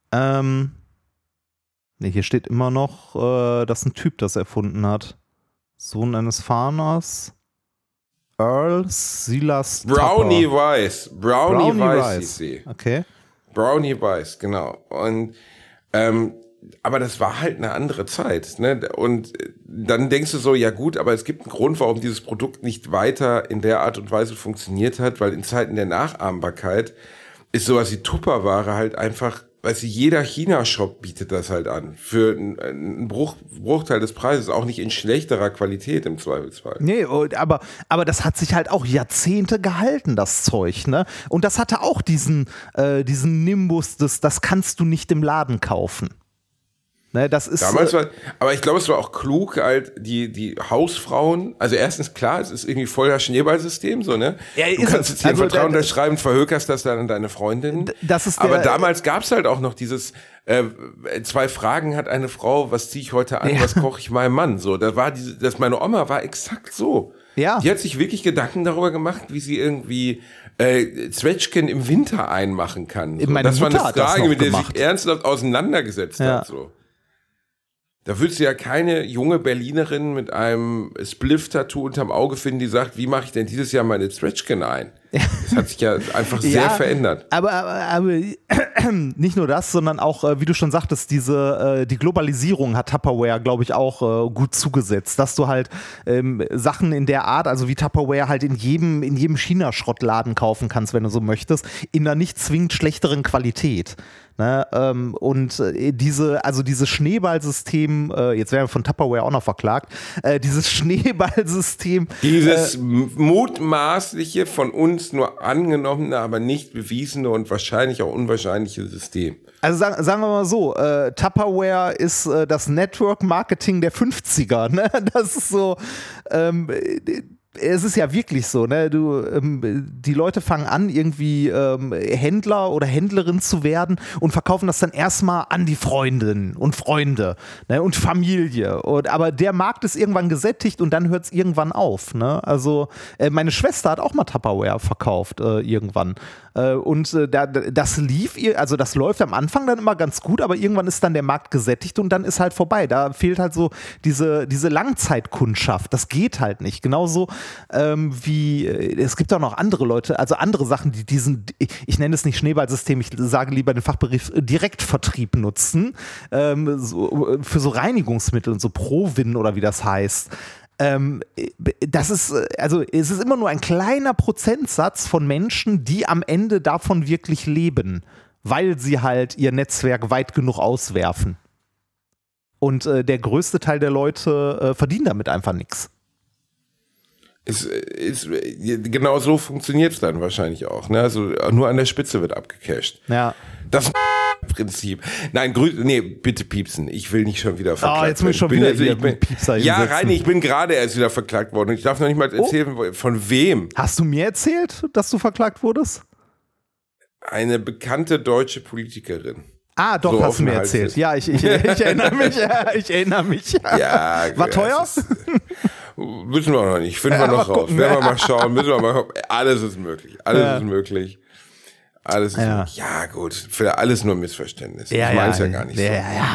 S1: Hier steht immer noch, dass ein Typ das erfunden hat. Sohn eines Farmers. Earl Silas
S2: Brownie Weiss. Brownie Weiss hieß sie.
S1: Okay.
S2: Brownie Weiss, genau. Und aber das war halt eine andere Zeit, ne? Und dann denkst du so, ja gut, aber es gibt einen Grund, warum dieses Produkt nicht weiter in der Art und Weise funktioniert hat, weil in Zeiten der Nachahmbarkeit ist sowas wie Tupperware halt einfach, weißt du, jeder China-Shop bietet das halt an. Für einen Bruchteil des Preises, auch nicht in schlechterer Qualität im Zweifelsfall.
S1: Nee, aber das hat sich halt auch Jahrzehnte gehalten, das Zeug, ne? Und das hatte auch diesen Nimbus, das kannst du nicht im Laden kaufen. Ne, das ist,
S2: damals aber ich glaube, es war auch klug, halt die Hausfrauen, also erstens klar, es ist irgendwie voll das Schneeballsystem, so, ne? Ja, du kannst jetzt hier ein Vertrag unterschreiben, verhökerst das dann an deine Freundin. Aber damals gab's halt auch noch dieses 2 Fragen hat eine Frau, was ziehe ich heute an, was koche ich meinem Mann? So, meine Oma war exakt so. Ja. Die hat sich wirklich Gedanken darüber gemacht, wie sie irgendwie Zwetschgen im Winter einmachen kann. So. Das war eine Frage, mit der sie sich ernsthaft auseinandergesetzt hat, so. Da würdest du ja keine junge Berlinerin mit einem Spliff-Tattoo unterm Auge finden, die sagt, wie mache ich denn dieses Jahr meine Zwetschgen ein? Das hat sich ja einfach sehr verändert.
S1: Aber nicht nur das, sondern auch, wie du schon sagtest, die Globalisierung hat Tupperware, glaube ich, auch gut zugesetzt, dass du halt Sachen in der Art, also wie Tupperware halt in jedem China-Schrottladen kaufen kannst, wenn du so möchtest, in einer nicht zwingend schlechteren Qualität. Ne, und dieses Schneeballsystem, jetzt werden wir von Tupperware auch noch verklagt, dieses Schneeballsystem.
S2: Dieses mutmaßliche, von uns nur angenommene, aber nicht bewiesene und wahrscheinlich auch unwahrscheinliche System.
S1: Also sagen wir mal so, Tupperware ist das Network-Marketing der 50er. Ne? Das ist so, es ist ja wirklich so, ne? Die Leute fangen an, irgendwie Händler oder Händlerin zu werden und verkaufen das dann erstmal an die Freundinnen und Freunde, ne? Und Familie. Aber der Markt ist irgendwann gesättigt und dann hört es irgendwann auf. Ne? Also meine Schwester hat auch mal Tupperware verkauft irgendwann. Das das läuft am Anfang dann immer ganz gut, aber irgendwann ist dann der Markt gesättigt und dann ist halt vorbei. Da fehlt halt so diese Langzeitkundschaft. Das geht halt nicht. Genauso wie es gibt auch noch andere Leute, also andere Sachen, die ich nenne es nicht Schneeballsystem, ich sage lieber den Fachbegriff Direktvertrieb nutzen, für so Reinigungsmittel und so Provin oder wie das heißt. Es ist immer nur ein kleiner Prozentsatz von Menschen, die am Ende davon wirklich leben, weil sie halt ihr Netzwerk weit genug auswerfen. Und der größte Teil der Leute verdient damit einfach nichts.
S2: Genau so funktioniert es dann wahrscheinlich auch. Ne? Also nur an der Spitze wird abgecasht.
S1: Ja.
S2: Das Prinzip. Nein, bitte piepsen. Ich will nicht schon wieder verklagt
S1: jetzt muss ich schon wieder Piepser
S2: Ja,
S1: hinsetzen.
S2: Reini, ich bin gerade erst wieder verklagt worden. Und ich darf noch nicht mal erzählen, von wem.
S1: Hast du mir erzählt, dass du verklagt wurdest?
S2: Eine bekannte deutsche Politikerin.
S1: Ah, doch,
S2: So
S1: hast du mir
S2: offen
S1: erzählt.
S2: heißt es.
S1: Ja, ich erinnere mich. Ich erinnere mich.
S2: Ja,
S1: War teuer?
S2: Wissen wir noch nicht. Finden wir noch raus.
S1: gucken.
S2: Werden wir mal schauen. Müssen wir mal. Alles ist möglich. Alles ist möglich. Alles ist möglich. Ja, gut. Für alles nur Missverständnis. Ich meine es ja gar nicht so.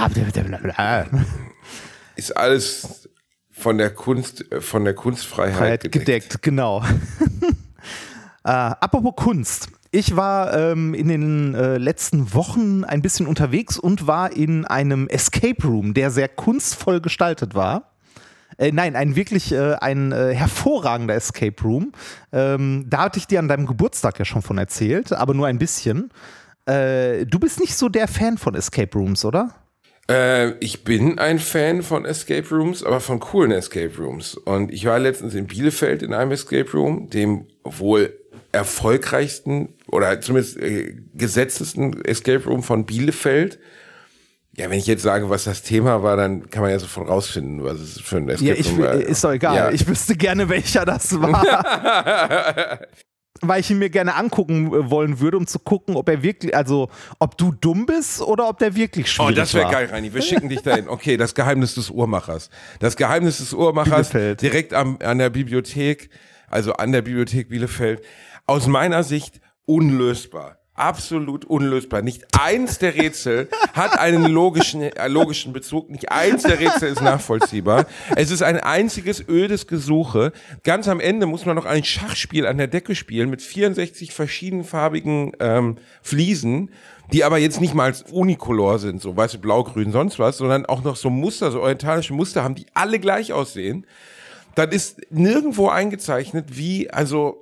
S2: Ist alles von der Kunstfreiheit
S1: gedeckt, genau. Apropos Kunst. Ich war in den letzten Wochen ein bisschen unterwegs und war in einem Escape Room, der sehr kunstvoll gestaltet war. Nein, ein hervorragender Escape Room. Da hatte ich dir an deinem Geburtstag ja schon von erzählt, aber nur ein bisschen. Du bist nicht so der Fan von Escape Rooms, oder?
S2: Ich bin ein Fan von Escape Rooms, aber von coolen Escape Rooms. Und ich war letztens in Bielefeld in einem Escape Room, dem wohl erfolgreichsten oder zumindest gesetztesten Escape Room von Bielefeld. Ja, wenn ich jetzt sage, was das Thema war, dann kann man ja sofort rausfinden, was es für ein Escape Room war.
S1: Ist doch egal. Ja. Ich wüsste gerne, welcher das war. Weil ich ihn mir gerne angucken wollen würde, um zu gucken, ob er wirklich, also ob du dumm bist oder ob der wirklich schwierig war.
S2: Oh, das wäre geil, Reini. Wir schicken dich dahin. Okay, das Geheimnis des Uhrmachers. Das Geheimnis des Uhrmachers
S1: Bielefeld.
S2: Direkt an der Bibliothek, also an der Bibliothek Bielefeld. Aus meiner Sicht unlösbar. Absolut unlösbar. Nicht eins der Rätsel hat einen logischen Bezug. Nicht eins der Rätsel ist nachvollziehbar. Es ist ein einziges ödes Gesuche. Ganz am Ende muss man noch ein Schachspiel an der Decke spielen mit 64 verschiedenfarbigen Fliesen, die aber jetzt nicht mal als Unicolor sind, so weißt du, blau, grün, sonst was, sondern auch noch so Muster, so orientalische Muster haben, die alle gleich aussehen. Dann ist nirgendwo eingezeichnet, wie, also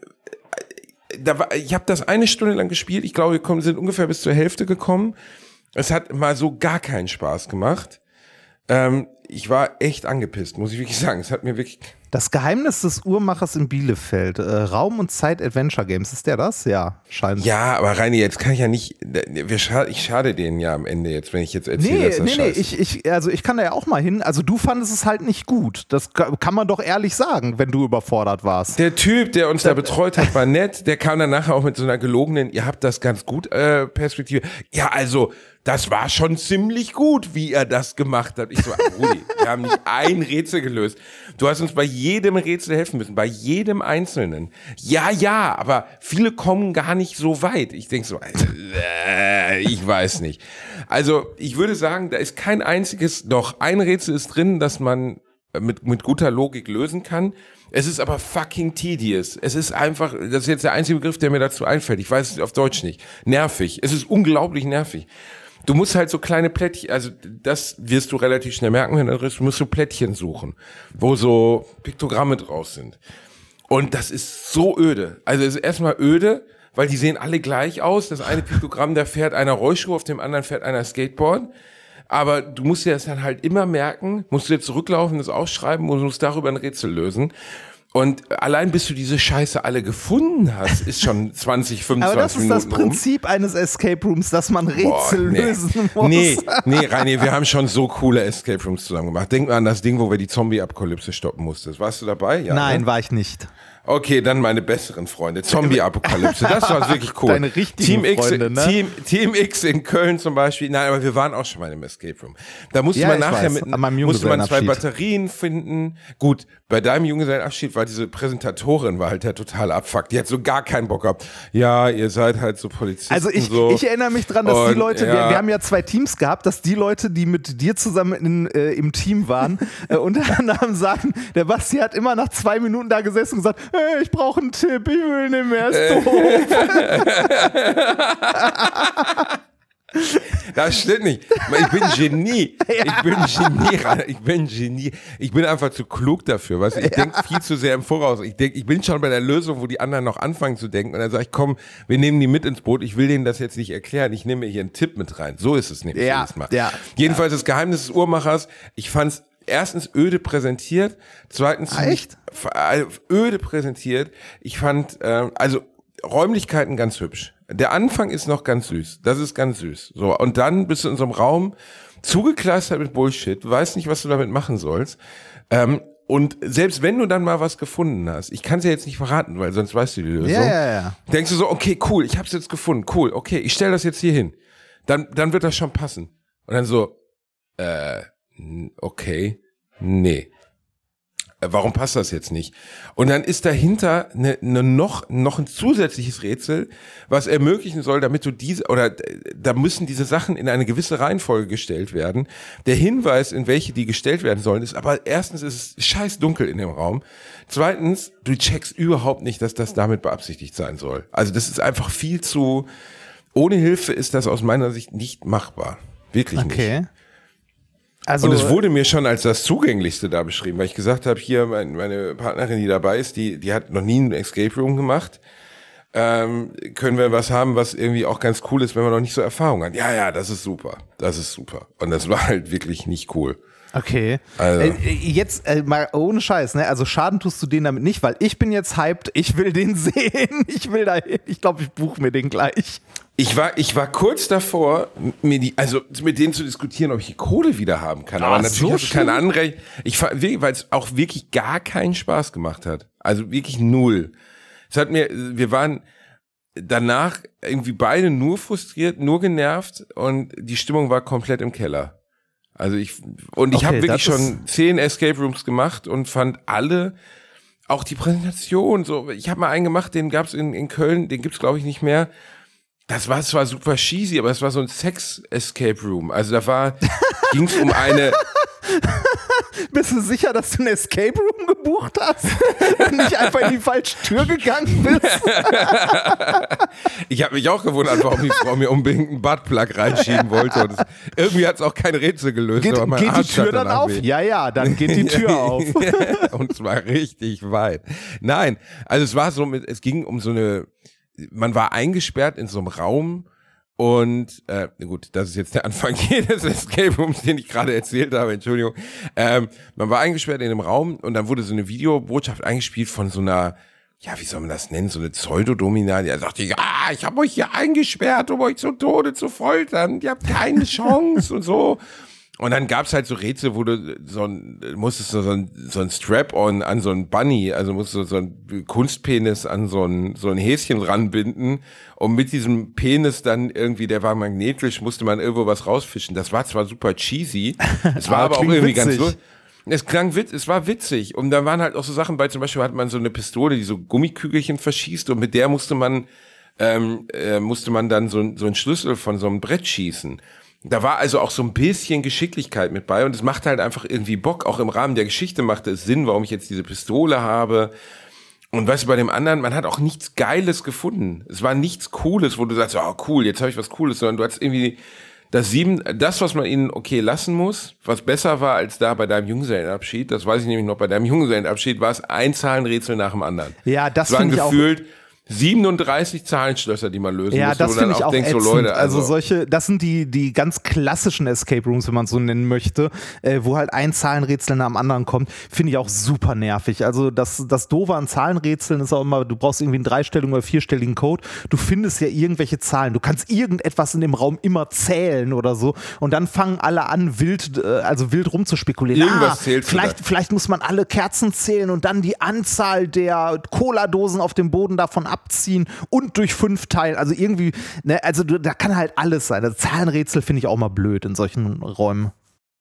S2: ich habe das eine Stunde lang gespielt. Ich glaube, wir sind ungefähr bis zur Hälfte gekommen. Es hat mal so gar keinen Spaß gemacht. Ich war echt angepisst, muss ich wirklich sagen. Es hat mir wirklich...
S1: Das Geheimnis des Uhrmachers in Bielefeld. Raum- und Zeit-Adventure-Games. Ist der das? Ja, scheint.
S2: Ja, aber Reini, jetzt kann ich ja nicht... Ich schade denen ja am Ende jetzt, wenn ich jetzt erzähle, dass das scheiße ist.
S1: Ich kann da ja auch mal hin. Also du fandest es halt nicht gut. Das kann man doch ehrlich sagen, wenn du überfordert warst.
S2: Der Typ, der uns da betreut hat, war nett. Der kam dann nachher auch mit so einer gelogenen, ihr habt das ganz gut Perspektive. Ja, also... Das war schon ziemlich gut, wie er das gemacht hat. Ich so, Rudi, wir haben nicht ein Rätsel gelöst. Du hast uns bei jedem Rätsel helfen müssen, bei jedem Einzelnen. Ja, aber viele kommen gar nicht so weit. Ich denke so, ich weiß nicht. Also ich würde sagen, da ist kein einziges, doch ein Rätsel ist drin, das man mit guter Logik lösen kann. Es ist aber fucking tedious. Es ist einfach, das ist jetzt der einzige Begriff, der mir dazu einfällt. Ich weiß es auf Deutsch nicht. Nervig. Es ist unglaublich nervig. Du musst halt so kleine Plättchen, also das wirst du relativ schnell merken, wenn du musst so Plättchen suchen, wo so Piktogramme draus sind. Und das ist so öde. Also es ist erstmal öde, weil die sehen alle gleich aus. Das eine Piktogramm, da fährt einer Rollschuh, auf dem anderen fährt einer Skateboard. Aber du musst dir das dann halt immer merken, musst du jetzt zurücklaufen, das ausschreiben und musst darüber ein Rätsel lösen. Und allein bis du diese Scheiße alle gefunden hast, ist schon 20, 25 Minuten.
S1: Aber das ist das Prinzip eines Escape Rooms, dass man Rätsel lösen muss.
S2: Nee, Reini, wir haben schon so coole Escape Rooms zusammen gemacht. Denk mal an das Ding, wo wir die Zombie-Apokalypse stoppen mussten. Warst du dabei? Ja,
S1: Nein,
S2: ne?
S1: war ich nicht.
S2: Okay, dann meine besseren Freunde. Zombie-Apokalypse, das war wirklich cool.
S1: Deine richtigen Freunde, ne?
S2: Team X in Köln zum Beispiel. Nein, aber wir waren auch schon mal im Escape Room. Da musste man nachher musste man 2 Batterien finden. Gut, bei deinem Junggesellenabschied war diese Präsentatorin halt der totale Abfuck. Die hat so gar keinen Bock gehabt. Ja, ihr seid halt so Polizisten.
S1: Also ich erinnere mich dran, dass die Leute, wir haben ja 2 Teams gehabt, dass die Leute, die mit dir zusammen im Team waren, unter anderem sagen, der Basti hat immer nach 2 Minuten da gesessen und gesagt, hey, ich brauche einen Tipp, ich will nicht mehr, ist doof.
S2: Das stimmt nicht. Ich bin Genie. Ich bin Genie. Ich bin einfach zu klug dafür. Weißt du? Ich denke viel zu sehr im Voraus. Ich bin schon bei der Lösung, wo die anderen noch anfangen zu denken. Und dann sage ich, komm, wir nehmen die mit ins Boot. Ich will denen das jetzt nicht erklären. Ich nehme hier einen Tipp mit rein. So ist es nämlich jedes Mal. Ja. Jedenfalls das Geheimnis des Uhrmachers. Ich fand's erstens öde präsentiert. Zweitens öde präsentiert. Ich fand, Räumlichkeiten ganz hübsch. Der Anfang ist noch ganz süß. Das ist ganz süß. So, und dann bist du in so einem Raum zugekleistert mit Bullshit, weißt nicht, was du damit machen sollst. Und selbst wenn du dann mal was gefunden hast, ich kann es ja jetzt nicht verraten, weil sonst weißt du die Lösung. Ja. Denkst du so, okay, cool, ich hab's jetzt gefunden, cool, okay, ich stelle das jetzt hier hin. Dann wird das schon passen. Und dann so, okay, nee. Warum passt das jetzt nicht? Und dann ist dahinter noch ein zusätzliches Rätsel, was ermöglichen soll, damit du da müssen diese Sachen in eine gewisse Reihenfolge gestellt werden. Der Hinweis, in welche die gestellt werden sollen, ist aber erstens ist es scheiß dunkel in dem Raum. Zweitens, du checkst überhaupt nicht, dass das damit beabsichtigt sein soll. Also das ist einfach viel zu, ohne Hilfe ist das aus meiner Sicht nicht machbar. Wirklich nicht. Okay. Also, und es wurde mir schon als das Zugänglichste da beschrieben, weil ich gesagt habe, hier meine Partnerin, die dabei ist, die hat noch nie einen Escape Room gemacht. Können wir was haben, was irgendwie auch ganz cool ist, wenn man noch nicht so Erfahrung hat? Ja, das ist super. Und das war halt wirklich nicht cool.
S1: Okay. Also. Jetzt mal ohne Scheiß, ne? Also Schaden tust du denen damit nicht, weil ich bin jetzt hyped, ich will den sehen, ich will da hin. Ich glaube, ich buche mir den gleich.
S2: Ich war kurz davor, mit denen zu diskutieren, ob ich die Kohle wieder haben kann. Aber natürlich habe ich keine Anrecht. Weil es auch wirklich gar keinen Spaß gemacht hat. Also wirklich null. Wir waren danach irgendwie beide nur frustriert, nur genervt und die Stimmung war komplett im Keller. Also ich habe wirklich schon 10 Escape Rooms gemacht und fand alle, auch die Präsentation, so, ich habe mal einen gemacht, den gab's in Köln, den gibt's glaube ich nicht mehr. Das war zwar super cheesy, aber es war so ein Sex-Escape Room. Also ging's um eine...
S1: Bist du sicher, dass du ein Escape Room gebucht hast und nicht einfach in die falsche Tür gegangen bist?
S2: Ich habe mich auch gewundert, warum die Frau mir unbedingt einen Buttplug reinschieben wollte. Und irgendwie hat es auch kein Rätsel gelöst.
S1: Geht die Tür dann auf? Ja, dann geht die Tür auf.
S2: Und zwar richtig weit. Nein, also es ging um so man war eingesperrt in so einem Raum und, gut, das ist jetzt der Anfang jedes Escape Rooms, den ich gerade erzählt habe, Entschuldigung. Man war eingesperrt in einem Raum und dann wurde so eine Videobotschaft eingespielt von so einer, ja, wie soll man das nennen, so eine Pseudodominante, die sagte, ja, ich habe euch hier eingesperrt, um euch zu Tode zu foltern, ihr habt keine Chance und so. Und dann gab's halt so Rätsel, wo du musstest so ein Strap-on an so ein Bunny, also musstest du so ein Kunstpenis an so ein Häschen ranbinden und mit diesem Penis dann irgendwie, der war magnetisch, musste man irgendwo was rausfischen. Das war zwar super cheesy, es war aber auch irgendwie witzig. Es war witzig. Und da waren halt auch so Sachen bei, zum Beispiel hat man so eine Pistole, die so Gummikügelchen verschießt und mit der musste man dann so einen Schlüssel von so einem Brett schießen. Da war also auch so ein bisschen Geschicklichkeit mit bei und es macht halt einfach irgendwie Bock. Auch im Rahmen der Geschichte machte es Sinn, warum ich jetzt diese Pistole habe. Und weißt du, bei dem anderen, man hat auch nichts Geiles gefunden. Es war nichts Cooles, wo du sagst, oh cool, jetzt habe ich was Cooles, sondern du hast irgendwie das, was man ihnen okay lassen muss, was besser war als da bei deinem Junggesellenabschied, das weiß ich nämlich noch, bei deinem Junggesellenabschied war es ein Zahlenrätsel nach dem anderen.
S1: Ja, das finde ich auch.
S2: 37 Zahlenschlösser, die man lösen muss.
S1: Ja, das finde ich auch ätzend.
S2: So, Leute,
S1: also das sind die ganz klassischen Escape Rooms, wenn man es so nennen möchte, wo halt ein Zahlenrätsel nach dem anderen kommt, finde ich auch super nervig. Also das Doofe an Zahlenrätseln ist auch immer, du brauchst irgendwie einen 3-stelligen oder 4-stelligen Code. Du findest ja irgendwelche Zahlen. Du kannst irgendetwas in dem Raum immer zählen oder so und dann fangen alle an, wild rumzuspekulieren.
S2: Irgendwas zählt
S1: vielleicht muss man alle Kerzen zählen und dann die Anzahl der Cola-Dosen auf dem Boden davon abziehen und durch 5 teilen. Also irgendwie, ne, also da kann halt alles sein. Also Zahlenrätsel finde ich auch mal blöd in solchen Räumen.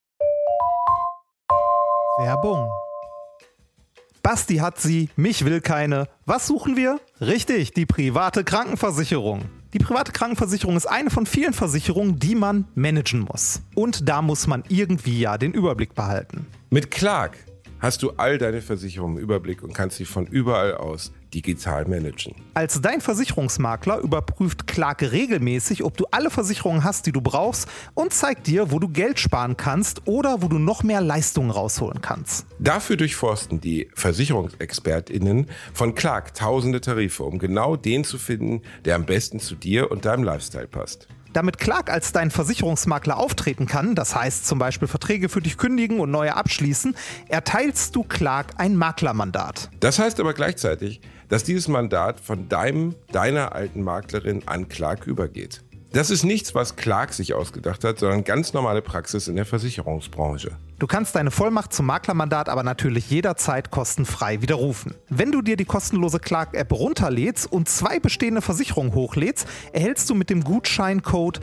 S1: Werbung. Basti hat sie, mich will keine. Was suchen wir? Richtig, die private Krankenversicherung. Die private Krankenversicherung ist eine von vielen Versicherungen, die man managen muss. Und da muss man irgendwie ja den Überblick behalten.
S2: Mit Clark hast du all deine Versicherungen im Überblick und kannst sie von überall aus digital managen.
S1: Als dein Versicherungsmakler überprüft Clark regelmäßig, ob du alle Versicherungen hast, die du brauchst, und zeigt dir, wo du Geld sparen kannst oder wo du noch mehr Leistungen rausholen kannst.
S2: Dafür durchforsten die VersicherungsexpertInnen von Clark tausende Tarife, um genau den zu finden, der am besten zu dir und deinem Lifestyle passt.
S1: Damit Clark als dein Versicherungsmakler auftreten kann, das heißt zum Beispiel Verträge für dich kündigen und neue abschließen, erteilst du Clark ein Maklermandat.
S2: Das heißt aber gleichzeitig, dass dieses Mandat von deiner alten Maklerin an Clark übergeht. Das ist nichts, was Clark sich ausgedacht hat, sondern ganz normale Praxis in der Versicherungsbranche.
S1: Du kannst deine Vollmacht zum Maklermandat aber natürlich jederzeit kostenfrei widerrufen. Wenn du dir die kostenlose Clark-App runterlädst und 2 bestehende Versicherungen hochlädst, erhältst du mit dem Gutscheincode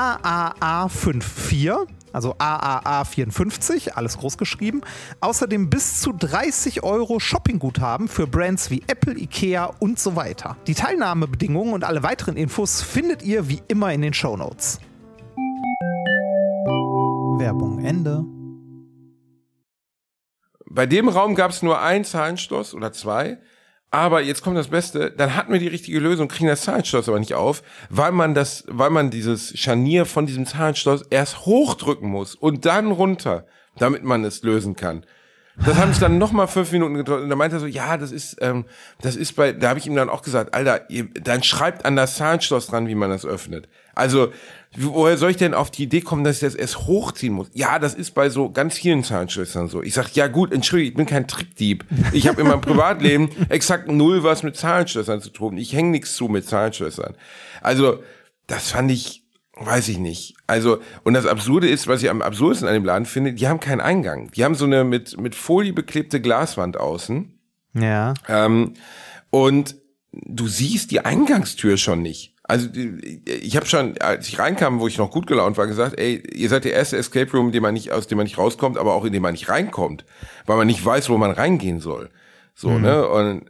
S1: AAA54, also AAA54, alles groß geschrieben, außerdem bis zu 30 € Shoppingguthaben für Brands wie Apple, Ikea und so weiter. Die Teilnahmebedingungen und alle weiteren Infos findet ihr wie immer in den Shownotes. Werbung Ende.
S2: Bei dem Raum gab es nur ein Zahlenschloss oder 2, aber jetzt kommt das Beste, dann hatten wir die richtige Lösung, kriegen das Zahlenschloss aber nicht auf, weil man dieses Scharnier von diesem Zahlenschloss erst hochdrücken muss und dann runter, damit man es lösen kann. Das haben es dann nochmal 5 Minuten gedauert und da meinte er so, ja, das ist da habe ich ihm dann auch gesagt, Alter, dann schreibt an das Zahlenschloss dran, wie man das öffnet. Also, woher soll ich denn auf die Idee kommen, dass ich das erst hochziehen muss? Ja, das ist bei so ganz vielen Zahnschlössern so. Ich sag, ja gut, entschuldige, ich bin kein Trickdieb. Ich habe in meinem Privatleben exakt 0 was mit Zahnschlössern zu tun. Ich hänge nichts zu mit Zahnschlössern. Also, das fand ich, weiß ich nicht. Also, und das Absurde ist, was ich am absurdesten an dem Laden finde, die haben keinen Eingang. Die haben so eine mit Folie beklebte Glaswand außen.
S1: Ja.
S2: Und du siehst die Eingangstür schon nicht. Also ich habe schon, als ich reinkam, wo ich noch gut gelaunt war, gesagt, ey, ihr seid der erste Escape Room, aus dem man nicht rauskommt, aber auch in dem man nicht reinkommt, weil man nicht weiß, wo man reingehen soll. So, ne? Und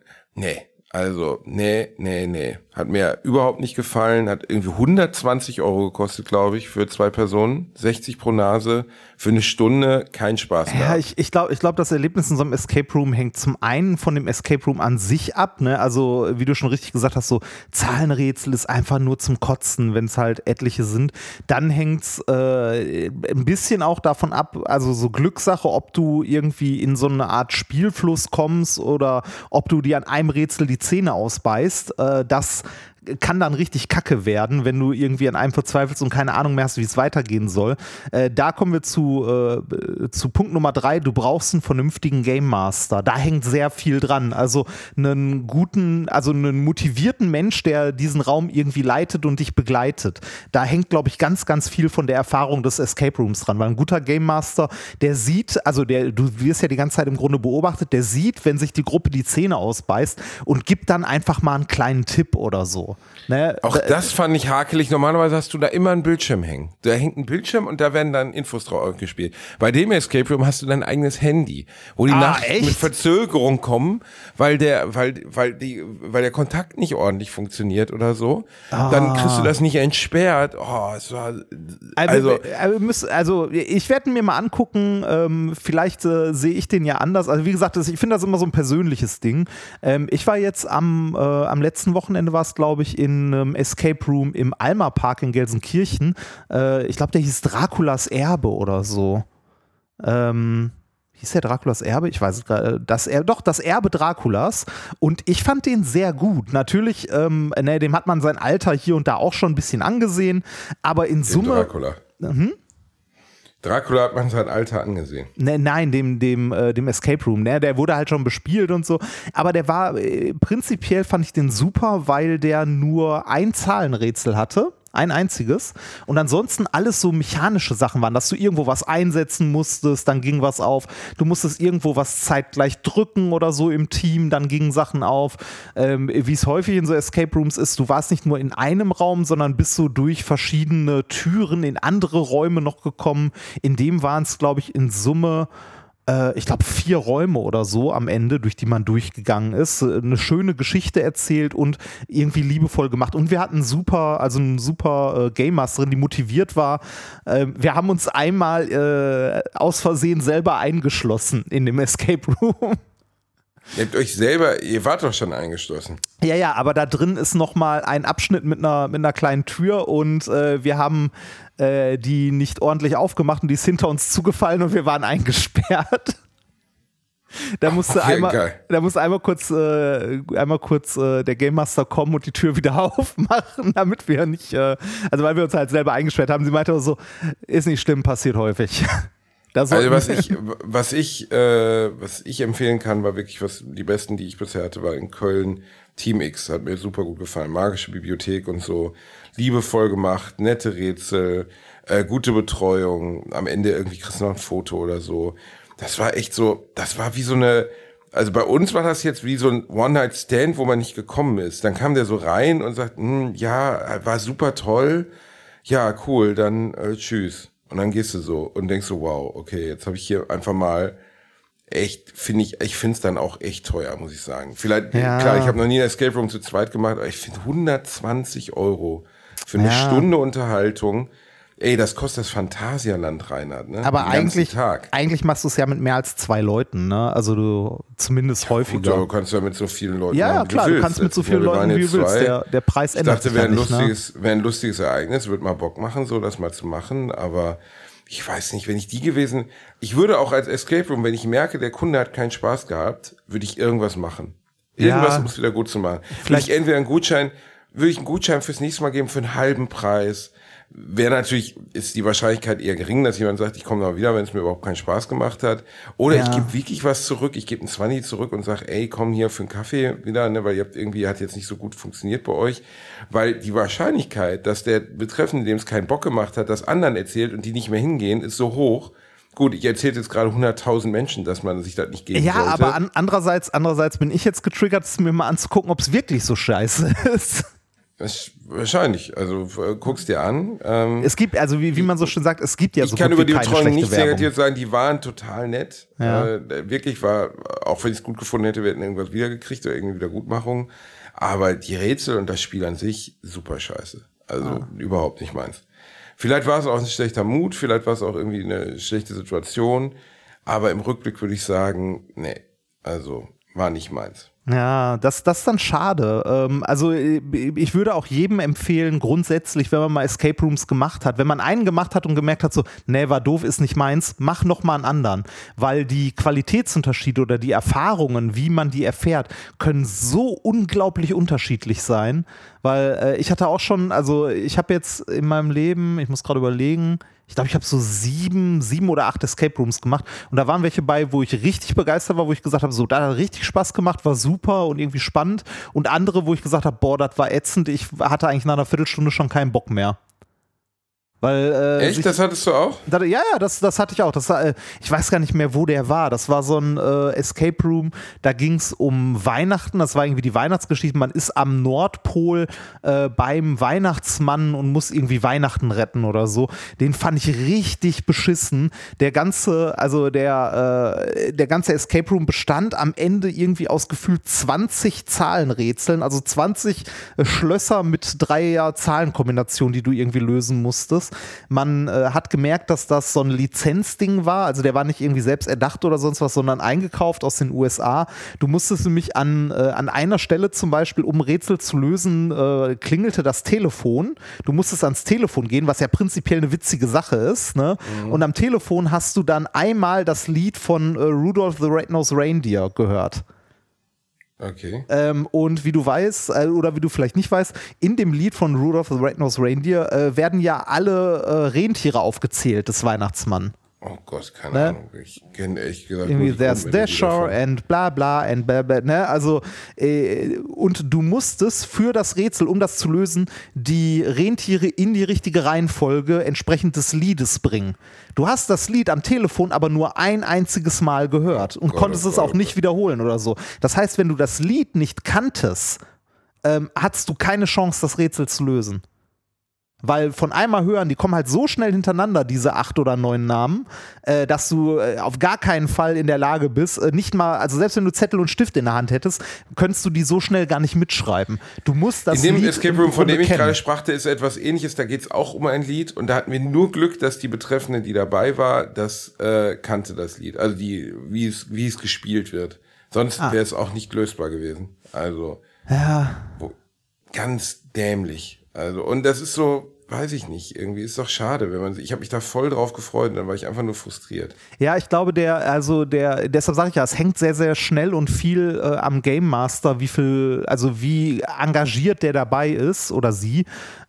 S2: nee. Hat mir überhaupt nicht gefallen, hat irgendwie 120 € gekostet, glaube ich, für 2 Personen, 60 pro Nase, für eine Stunde, kein Spaß gehabt.
S1: Ja, ich glaube, das Erlebnis in so einem Escape Room hängt zum einen von dem Escape Room an sich ab, ne? Also, wie du schon richtig gesagt hast, so Zahlenrätsel ist einfach nur zum Kotzen, wenn es halt etliche sind. Dann hängt's ein bisschen auch davon ab, also so Glückssache, ob du irgendwie in so eine Art Spielfluss kommst oder ob du dir an einem Rätsel die Zähne ausbeißt. Das kann dann richtig kacke werden, wenn du irgendwie an einem verzweifelst und keine Ahnung mehr hast, wie es weitergehen soll. Da kommen wir zu Punkt Nummer 3. Du brauchst einen vernünftigen Game Master. Da hängt sehr viel dran. Also einen motivierten Mensch, der diesen Raum irgendwie leitet und dich begleitet. Da hängt, glaube ich, ganz, ganz viel von der Erfahrung des Escape Rooms dran. Weil ein guter Game Master, der sieht, du wirst ja die ganze Zeit im Grunde beobachtet, der sieht, wenn sich die Gruppe die Zähne ausbeißt und gibt dann einfach mal einen kleinen Tipp oder so. Ne?
S2: Auch das fand ich hakelig. Normalerweise hast du da immer einen Bildschirm hängen. Da hängt ein Bildschirm und da werden dann Infos drauf gespielt. Bei dem Escape Room hast du dein eigenes Handy, wo die Nachrichten mit Verzögerung kommen, weil der Kontakt nicht ordentlich funktioniert oder so. Dann kriegst du das nicht entsperrt. Es war
S1: ich werde mir mal angucken, vielleicht sehe ich den ja anders. Also wie gesagt, ich finde das immer so ein persönliches Ding. Ich war jetzt am letzten Wochenende, war es glaube ich, in einem Escape Room im Alma Park in Gelsenkirchen. Ich glaube, der hieß Draculas Erbe oder so. Hieß der Draculas Erbe? Ich weiß es gerade. Das Erbe Draculas. Und ich fand den sehr gut. Natürlich, dem hat man sein Alter hier und da auch schon ein bisschen angesehen. Aber in Summe...
S2: Dracula. Dracula hat man sein Alter angesehen.
S1: Nein, dem Escape Room, ne? Der wurde halt schon bespielt und so. Aber der war, prinzipiell fand ich den super, weil der nur ein Zahlenrätsel hatte. Ein einziges. Und ansonsten alles so mechanische Sachen waren, dass du irgendwo was einsetzen musstest, dann ging was auf. Du musstest irgendwo was zeitgleich drücken oder so im Team, dann gingen Sachen auf. Wie es häufig in so Escape Rooms ist, du warst nicht nur in einem Raum, sondern bist so durch verschiedene Türen in andere Räume noch gekommen. In dem waren es, glaube ich, in Summe ich glaube 4 Räume oder so am Ende, durch die man durchgegangen ist, eine schöne Geschichte erzählt und irgendwie liebevoll gemacht. Und wir hatten eine super Game Masterin, die motiviert war. Wir haben uns einmal aus Versehen selber eingeschlossen in dem Escape Room.
S2: Ihr wart doch schon eingeschlossen.
S1: Ja, aber da drin ist nochmal ein Abschnitt mit einer kleinen Tür und wir haben die nicht ordentlich aufgemacht und die ist hinter uns zugefallen und wir waren eingesperrt. Da musste einmal kurz der Game Master kommen und die Tür wieder aufmachen, damit wir nicht, weil wir uns halt selber eingesperrt haben. Sie meinte so, ist nicht schlimm, passiert häufig.
S2: Also was ich empfehlen kann, war wirklich die besten, die ich bisher hatte, war in Köln. Team X hat mir super gut gefallen. Magische Bibliothek und so. Liebevoll gemacht, nette Rätsel, gute Betreuung. Am Ende irgendwie kriegst du noch ein Foto oder so. Das war echt so, das war wie so eine, also bei uns war das jetzt wie so ein One-Night-Stand, wo man nicht gekommen ist. Dann kam der so rein und sagt, ja, war super toll. Ja, cool, dann tschüss. Und dann gehst du so und denkst so, wow, okay, jetzt habe ich hier einfach mal echt, ich finde es dann auch echt teuer, muss ich sagen. Vielleicht, klar, ich habe noch nie ein Escape Room zu zweit gemacht, aber ich finde 120 € für eine Stunde Unterhaltung, das kostet das Phantasialand, Reinhard, ne?
S1: Aber eigentlich machst du es ja mit mehr als 2 Leuten, ne? Also du zumindest häufiger.
S2: Gut, du kannst ja mit so vielen Leuten
S1: machen, klar, du kannst mit so vielen Leuten, wie du willst. Der Preis ändert sich. Ich dachte,
S2: wäre ein lustiges Ereignis, würde mal Bock machen, so das mal zu machen, aber ich weiß nicht, wenn ich die gewesen, ich würde auch als Escape Room, wenn ich merke, der Kunde hat keinen Spaß gehabt, würde ich irgendwas machen. Irgendwas muss wieder gut zu machen. Vielleicht entweder würde ich einen Gutschein fürs nächste Mal geben für einen halben Preis. Ist die Wahrscheinlichkeit eher gering, dass jemand sagt, ich komme noch wieder, wenn es mir überhaupt keinen Spaß gemacht hat. Oder ich gebe wirklich was zurück, ich gebe einen 20 zurück und sage, komm hier für einen Kaffee wieder, ne, weil hat jetzt nicht so gut funktioniert bei euch. Weil die Wahrscheinlichkeit, dass der Betreffende, dem es keinen Bock gemacht hat, das anderen erzählt und die nicht mehr hingehen, ist so hoch. Gut, ich erzähle jetzt gerade 100.000 Menschen, dass man sich das nicht geben sollte.
S1: Ja, aber andererseits bin ich jetzt getriggert, es mir mal anzugucken, ob es wirklich so scheiße ist.
S2: Wahrscheinlich, also guck's dir an.
S1: Es gibt, also wie man so schön sagt, es gibt ja so
S2: gut wie keine schlechte Werbung. Ich kann über die Betreuung nichts negativ sagen, die waren total nett.
S1: Ja.
S2: Wirklich war, auch wenn ich es gut gefunden hätte, wir hätten irgendwas wiedergekriegt oder irgendwie Wiedergutmachung. Aber die Rätsel und das Spiel an sich, super scheiße. Also überhaupt nicht meins. Vielleicht war es auch ein schlechter Mut, vielleicht war es auch irgendwie eine schlechte Situation. Aber im Rückblick würde ich sagen, nee, also war nicht meins.
S1: Ja, das ist dann schade. Also ich würde auch jedem empfehlen, grundsätzlich, wenn man mal Escape Rooms gemacht hat, wenn man einen gemacht hat und gemerkt hat, so, nee, war doof, ist nicht meins, mach noch mal einen anderen. Weil die Qualitätsunterschiede oder die Erfahrungen, wie man die erfährt, können so unglaublich unterschiedlich sein. Weil ich hatte auch schon, also ich habe jetzt in meinem Leben, ich muss gerade überlegen, ich glaube, ich habe so 7 oder 8 Escape Rooms gemacht und da waren welche bei, wo ich richtig begeistert war, wo ich gesagt habe, so, da hat richtig Spaß gemacht, war super und irgendwie spannend und andere, wo ich gesagt habe, boah, das war ätzend, ich hatte eigentlich nach einer Viertelstunde schon keinen Bock mehr. Weil,
S2: echt? Das hattest du auch?
S1: Ja, das hatte ich auch. Ich weiß gar nicht mehr, wo der war. Das war so ein Escape Room, da ging es um Weihnachten, das war irgendwie die Weihnachtsgeschichte. Man ist am Nordpol beim Weihnachtsmann und muss irgendwie Weihnachten retten oder so. Den fand ich richtig beschissen. Der ganze Escape Room bestand am Ende irgendwie aus gefühlt 20 Zahlenrätseln, also 20 Schlösser mit 3 Zahlenkombinationen, die du irgendwie lösen musstest. Man hat gemerkt, dass das so ein Lizenzding war, also der war nicht irgendwie selbst erdacht oder sonst was, sondern eingekauft aus den USA. Du musstest nämlich an einer Stelle zum Beispiel, um Rätsel zu lösen, klingelte das Telefon. Du musstest ans Telefon gehen, was ja prinzipiell eine witzige Sache ist, ne? Und am Telefon hast du dann einmal das Lied von Rudolph the Red-Nosed Reindeer gehört.
S2: Okay.
S1: Und wie du weißt, oder wie du vielleicht nicht weißt, in dem Lied von Rudolph the Red-Nosed Reindeer werden ja alle Rentiere aufgezählt des Weihnachtsmann.
S2: Oh Gott, keine Ahnung. Ich kenne echt gesagt.
S1: Irgendwie there's Dasher and bla bla and bla bla, ne? Also, und du musstest für das Rätsel, um das zu lösen, die Rentiere in die richtige Reihenfolge entsprechend des Liedes bringen. Du hast das Lied am Telefon aber nur ein einziges Mal gehört und konntest es auch nicht wiederholen oder so. Das heißt, wenn du das Lied nicht kanntest, hattest du keine Chance, das Rätsel zu lösen. Weil von einmal hören, die kommen halt so schnell hintereinander, diese 8 oder 9 Namen, dass du auf gar keinen Fall in der Lage bist, nicht mal, also selbst wenn du Zettel und Stift in der Hand hättest, könntest du die so schnell gar nicht mitschreiben. Du musst das
S2: In dem
S1: Lied
S2: Escape Room, von dem ich
S1: kennen.
S2: gerade sprach, ist etwas Ähnliches, da geht es auch um ein Lied und da hatten wir nur Glück, dass die Betreffende, die dabei war, das kannte das Lied, also wie es gespielt wird. Sonst wäre es auch nicht lösbar gewesen. Also ganz dämlich. Also und das ist so, weiß ich nicht, irgendwie ist doch schade, ich habe mich da voll drauf gefreut und dann war ich einfach nur frustriert.
S1: Ja, ich glaube, deshalb sage ich ja, es hängt sehr, sehr schnell und viel am Game Master, wie engagiert der dabei ist oder sie.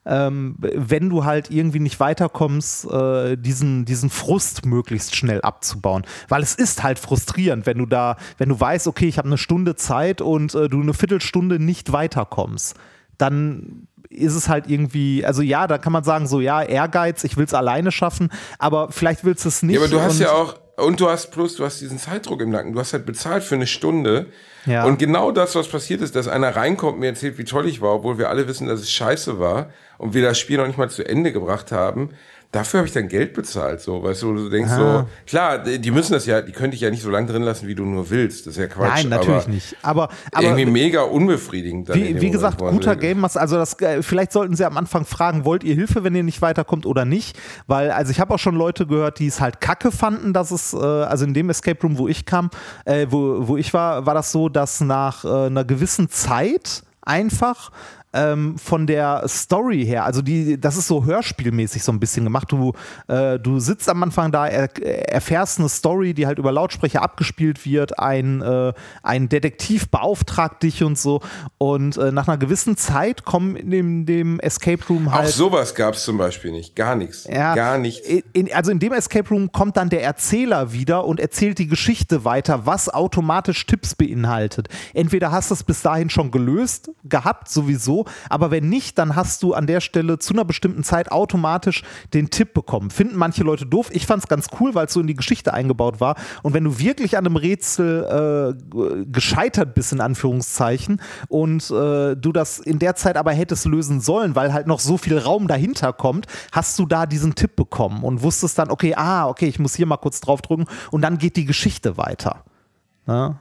S1: Wenn du halt irgendwie nicht weiterkommst, diesen Frust möglichst schnell abzubauen. Weil es ist halt frustrierend, wenn du weißt, okay, ich habe eine Stunde Zeit und du eine Viertelstunde nicht weiterkommst. Dann ist es halt irgendwie, also ja, da kann man sagen, so ja, Ehrgeiz, ich will es alleine schaffen, aber vielleicht willst du es nicht.
S2: Ja, aber du hast ja auch, und du hast diesen Zeitdruck im Nacken, du hast halt bezahlt für eine Stunde und genau das, was passiert ist, dass einer reinkommt und mir erzählt, wie toll ich war, obwohl wir alle wissen, dass es scheiße war und wir das Spiel noch nicht mal zu Ende gebracht haben. Dafür habe ich dann Geld bezahlt, so, weißt du denkst so, klar, die müssen das ja, die können dich ja nicht so lange drin lassen, wie du nur willst, das ist ja Quatsch.
S1: Nein, natürlich nicht, aber
S2: irgendwie mega unbefriedigend.
S1: Wie gesagt, guter Game Master, also vielleicht sollten sie am Anfang fragen, wollt ihr Hilfe, wenn ihr nicht weiterkommt oder nicht, weil, also ich habe auch schon Leute gehört, die es halt kacke fanden, dass es, also in dem Escape Room, wo ich kam, wo ich war das so, dass nach einer gewissen Zeit einfach von der Story her, also das ist so hörspielmäßig so ein bisschen gemacht. Du sitzt am Anfang da, erfährst eine Story, die halt über Lautsprecher abgespielt wird, ein Detektiv beauftragt dich und so und nach einer gewissen Zeit kommen in dem Escape Room halt...
S2: Auch sowas gab es zum Beispiel nicht, gar nichts, gar nichts.
S1: Also in dem Escape Room kommt dann der Erzähler wieder und erzählt die Geschichte weiter, was automatisch Tipps beinhaltet. Entweder hast du es bis dahin schon gelöst, gehabt sowieso, aber wenn nicht, dann hast du an der Stelle zu einer bestimmten Zeit automatisch den Tipp bekommen. Finden manche Leute doof. Ich fand es ganz cool, weil es so in die Geschichte eingebaut war. Und wenn du wirklich an einem Rätsel gescheitert bist, in Anführungszeichen, und du das in der Zeit aber hättest lösen sollen, weil halt noch so viel Raum dahinter kommt, hast du da diesen Tipp bekommen und wusstest dann, okay, ich muss hier mal kurz draufdrücken und dann geht die Geschichte weiter. Ja,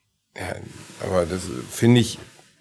S2: aber das finde ich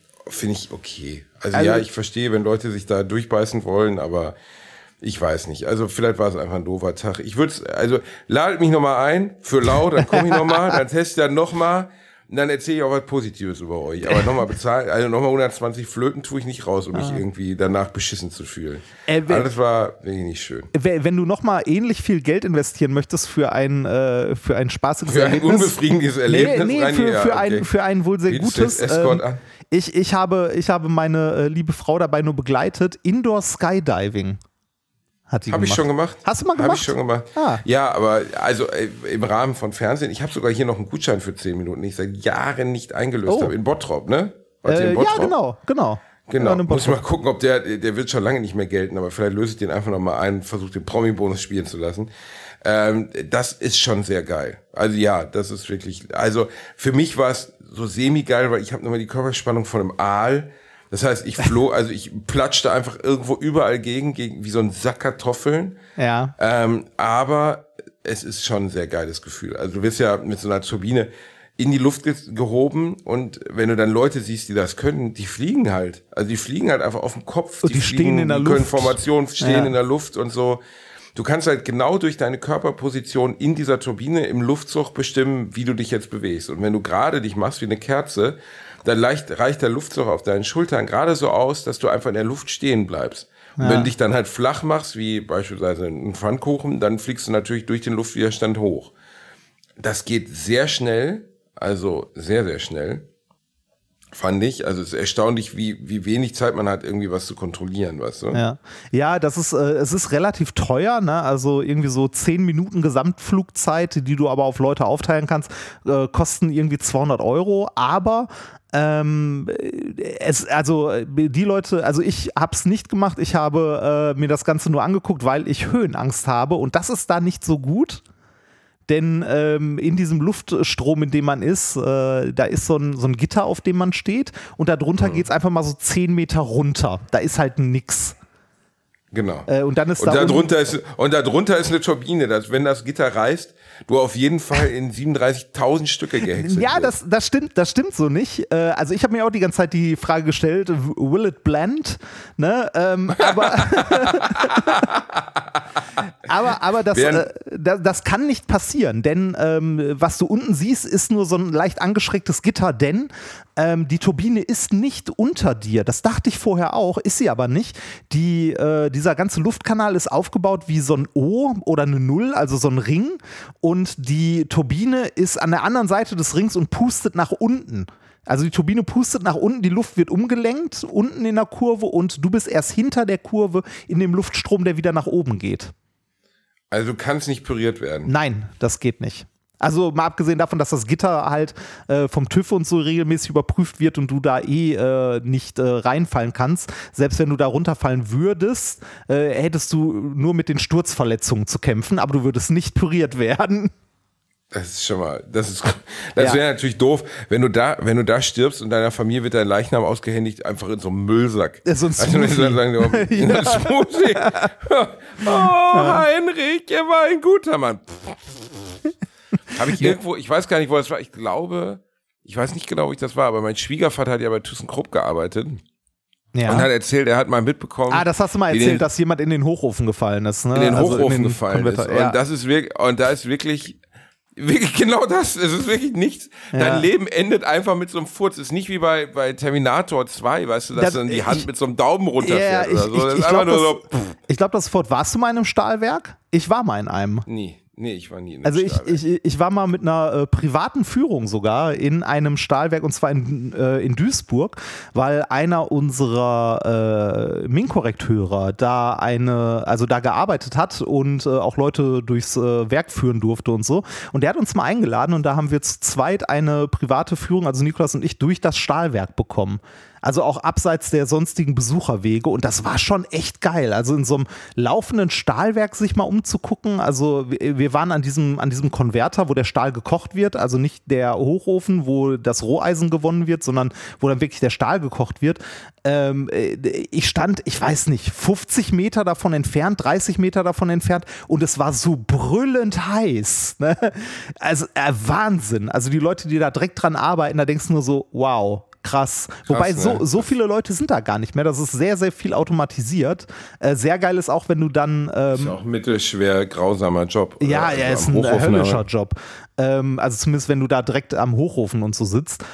S2: okay. Also ja, ich verstehe, wenn Leute sich da durchbeißen wollen, aber ich weiß nicht. Also vielleicht war es einfach ein doofer Tag. Ladet mich nochmal ein für Lau, dann komme ich nochmal, dann teste ich dann nochmal und dann erzähle ich auch was Positives über euch. Aber nochmal bezahlen, also nochmal 120 Flöten tue ich nicht raus, um mich irgendwie danach beschissen zu fühlen. Das war wirklich nicht schön.
S1: Wenn du nochmal ähnlich viel Geld investieren möchtest für ein spaßiges
S2: Erlebnis.
S1: Erlebnis.
S2: Ein unbefriedigendes Erlebnis?
S1: Für ein wohl sehr
S2: Bietest
S1: gutes.
S2: du Escort an?
S1: Ich habe meine liebe Frau dabei nur begleitet. Indoor Skydiving hat sie gemacht.
S2: Habe ich schon gemacht.
S1: Hast du mal gemacht?
S2: Habe ich schon gemacht. Ja, aber also im Rahmen von Fernsehen. Ich habe sogar hier noch einen Gutschein für 10 Minuten, den ich seit Jahren nicht eingelöst habe. In Bottrop, ne? In Bottrop?
S1: Ja, genau.
S2: Genau, muss mal gucken, ob der wird schon lange nicht mehr gelten, aber vielleicht löse ich den einfach nochmal ein und versuche den Promi-Bonus spielen zu lassen. Das ist schon sehr geil. Also ja, das ist wirklich, also für mich war es so semi-geil, weil ich habe nochmal die Körperspannung von einem Aal. Das heißt, ich platschte einfach irgendwo überall gegen wie so ein Sack Kartoffeln.
S1: Ja.
S2: Aber es ist schon ein sehr geiles Gefühl. Also du wirst ja mit so einer Turbine in die Luft gehoben und wenn du dann Leute siehst, die das können, die fliegen halt. Also die fliegen halt einfach auf dem Kopf.
S1: Und die stehen in der Luft.
S2: Können Formationen stehen in der Luft und so. Du kannst halt genau durch deine Körperposition in dieser Turbine im Luftzug bestimmen, wie du dich jetzt bewegst. Und wenn du gerade dich machst wie eine Kerze, dann reicht der Luftzug auf deinen Schultern gerade so aus, dass du einfach in der Luft stehen bleibst. Und wenn du dich dann halt flach machst, wie beispielsweise ein Pfannkuchen, dann fliegst du natürlich durch den Luftwiderstand hoch. Das geht sehr schnell, also sehr, sehr schnell, fand ich. Also es ist erstaunlich, wie wenig Zeit man hat, irgendwie was zu kontrollieren, weißt du?
S1: Ja, das ist, es ist relativ teuer, ne? Also irgendwie so 10 Minuten Gesamtflugzeit, die du aber auf Leute aufteilen kannst, kosten irgendwie 200 €, aber die Leute, also ich habe es nicht gemacht, ich habe mir das Ganze nur angeguckt, weil ich Höhenangst habe und das ist da nicht so gut. Denn in diesem Luftstrom, in dem man ist, da ist so ein Gitter, auf dem man steht und darunter geht es einfach mal so 10 Meter runter. Da ist halt nix.
S2: Genau.
S1: Und dann ist
S2: und darunter ist eine Turbine, dass wenn das Gitter reißt, du auf jeden Fall in 37.000 Stücke gehäckselt
S1: Ja,
S2: wirst.
S1: das stimmt so nicht. Also ich habe mir auch die ganze Zeit die Frage gestellt, will it blend? Ne? Aber das kann nicht passieren, denn was du unten siehst, ist nur so ein leicht angeschrägtes Gitter, denn die Turbine ist nicht unter dir. Das dachte ich vorher auch, ist sie aber nicht. Dieser ganze Luftkanal ist aufgebaut wie so ein O oder eine Null, also so ein Ring. Und die Turbine ist an der anderen Seite des Rings und pustet nach unten. Also die Turbine pustet nach unten, die Luft wird umgelenkt unten in der Kurve und du bist erst hinter der Kurve in dem Luftstrom, der wieder nach oben geht.
S2: Also du kannst nicht püriert werden.
S1: Nein, das geht nicht. Also mal abgesehen davon, dass das Gitter halt vom TÜV und so regelmäßig überprüft wird und du da nicht reinfallen kannst. Selbst wenn du da runterfallen würdest, hättest du nur mit den Sturzverletzungen zu kämpfen, aber du würdest nicht püriert werden.
S2: Das ist schon mal, das wäre natürlich doof, wenn du da stirbst und deiner Familie wird dein Leichnam ausgehändigt, einfach in so einem Müllsack.
S1: So ein Smoothie.
S2: Also dann sagen die, ein Smoothie. Heinrich, er war ein guter Mann. Habe ich irgendwo, ich weiß gar nicht, wo das war, ich weiß nicht genau, wo ich das war, aber mein Schwiegervater hat ja bei ThyssenKrupp gearbeitet. Ja. Und hat erzählt, er hat mal mitbekommen.
S1: Das hast du mal erzählt, dass jemand in den Hochofen gefallen ist. Ne?
S2: In den Hochofen gefallen ist. Ja. Und da ist wirklich genau das. Es ist wirklich nichts. Ja. Dein Leben endet einfach mit so einem Furz. Es ist nicht wie bei Terminator 2, weißt du, dass dann die Hand mit so einem Daumen runterfährt oder so. Das ist einfach nur so.
S1: Ich glaube, das Fort. Warst du mal in einem Stahlwerk? Ich war mal in einem.
S2: Nee, ich war nie in einem Stahlwerk.
S1: Also ich war mal mit einer privaten Führung sogar in einem Stahlwerk und zwar in Duisburg, weil einer unserer MINT-Korrekteure da gearbeitet hat und auch Leute durchs Werk führen durfte und so. Und der hat uns mal eingeladen und da haben wir zu zweit eine private Führung, also Nikolas und ich, durch das Stahlwerk bekommen. Also auch abseits der sonstigen Besucherwege und das war schon echt geil. Also in so einem laufenden Stahlwerk sich mal umzugucken. Also wir waren an diesem Konverter, wo der Stahl gekocht wird. Also nicht der Hochofen, wo das Roheisen gewonnen wird, sondern wo dann wirklich der Stahl gekocht wird. Ich stand, ich weiß nicht, 50 Meter davon entfernt, 30 Meter davon entfernt und es war so brüllend heiß. Ne? Also Wahnsinn. Also die Leute, die da direkt dran arbeiten, da denkst du nur so, wow. Krass. Wobei so viele Leute sind da gar nicht mehr. Das ist sehr, sehr viel automatisiert. Sehr geil ist auch, wenn du dann
S2: ist ja auch mittelschwer grausamer Job.
S1: Ja, ist ein höllischer Job. Also zumindest, wenn du da direkt am Hochofen und so sitzt.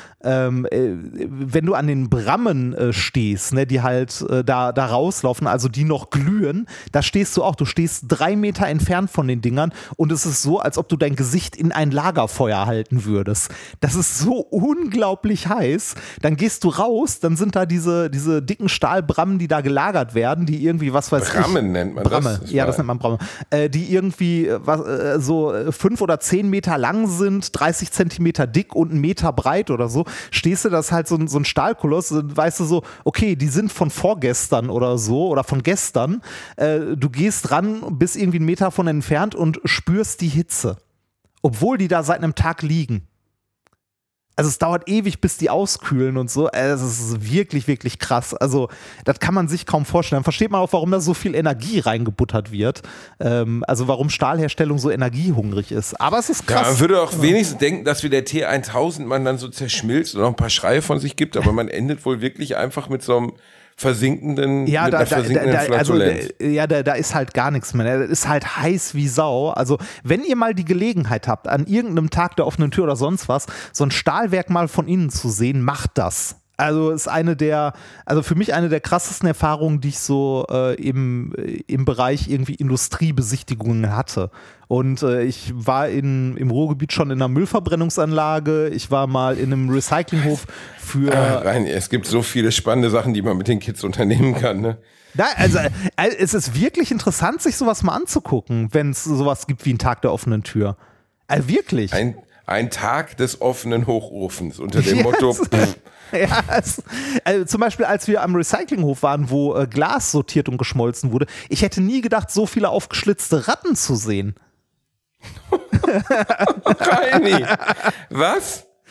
S1: Wenn du an den Brammen stehst, ne, die halt da rauslaufen, also die noch glühen, da stehst du auch. Du stehst 3 Meter entfernt von den Dingern und es ist so, als ob du dein Gesicht in ein Lagerfeuer halten würdest. Das ist so unglaublich heiß. Dann gehst du raus, dann sind da diese dicken Stahlbrammen, die da gelagert werden, die irgendwie, was weiß ich.
S2: Brammen nennt man
S1: Bramme. Das. Ja, das nennt man Bramme. Die irgendwie so 5 oder 10 Meter lang sind, 30 Zentimeter dick und 1 Meter breit oder so. Stehst du, das ist halt so ein Stahlkoloss, weißt du so, okay, die sind von vorgestern oder so oder von gestern. Du gehst ran, bist irgendwie 1 Meter von entfernt und spürst die Hitze. Obwohl die da seit einem Tag liegen. Also es dauert ewig, bis die auskühlen und so. Es ist wirklich, wirklich krass. Also das kann man sich kaum vorstellen. Dann versteht man auch, warum da so viel Energie reingebuttert wird. Also warum Stahlherstellung so energiehungrig ist. Aber es ist krass.
S2: Ja, man würde auch wenigstens denken, dass wie der T1000 man dann so zerschmilzt und noch ein paar Schreie von sich gibt. Aber man endet wohl wirklich einfach mit so einem versinkenden, Flatulenz.
S1: Da ist halt gar nichts mehr. Das ist halt heiß wie Sau. Also wenn ihr mal die Gelegenheit habt, an irgendeinem Tag der offenen Tür oder sonst was, so ein Stahlwerk mal von innen zu sehen, macht das. Also ist für mich eine der krassesten Erfahrungen, die ich so im Bereich irgendwie Industriebesichtigungen hatte. Und ich war im Ruhrgebiet schon in einer Müllverbrennungsanlage, ich war mal in einem Recyclinghof für...
S2: es gibt so viele spannende Sachen, die man mit den Kids unternehmen kann, ne?
S1: Also es ist wirklich interessant, sich sowas mal anzugucken, wenn es sowas gibt wie einen Tag der offenen Tür. Also wirklich.
S2: Ein Tag des offenen Hochofens unter dem Motto...
S1: Ja, also zum Beispiel, als wir am Recyclinghof waren, wo Glas sortiert und geschmolzen wurde, ich hätte nie gedacht, so viele aufgeschlitzte Ratten zu sehen.
S2: Reini, was?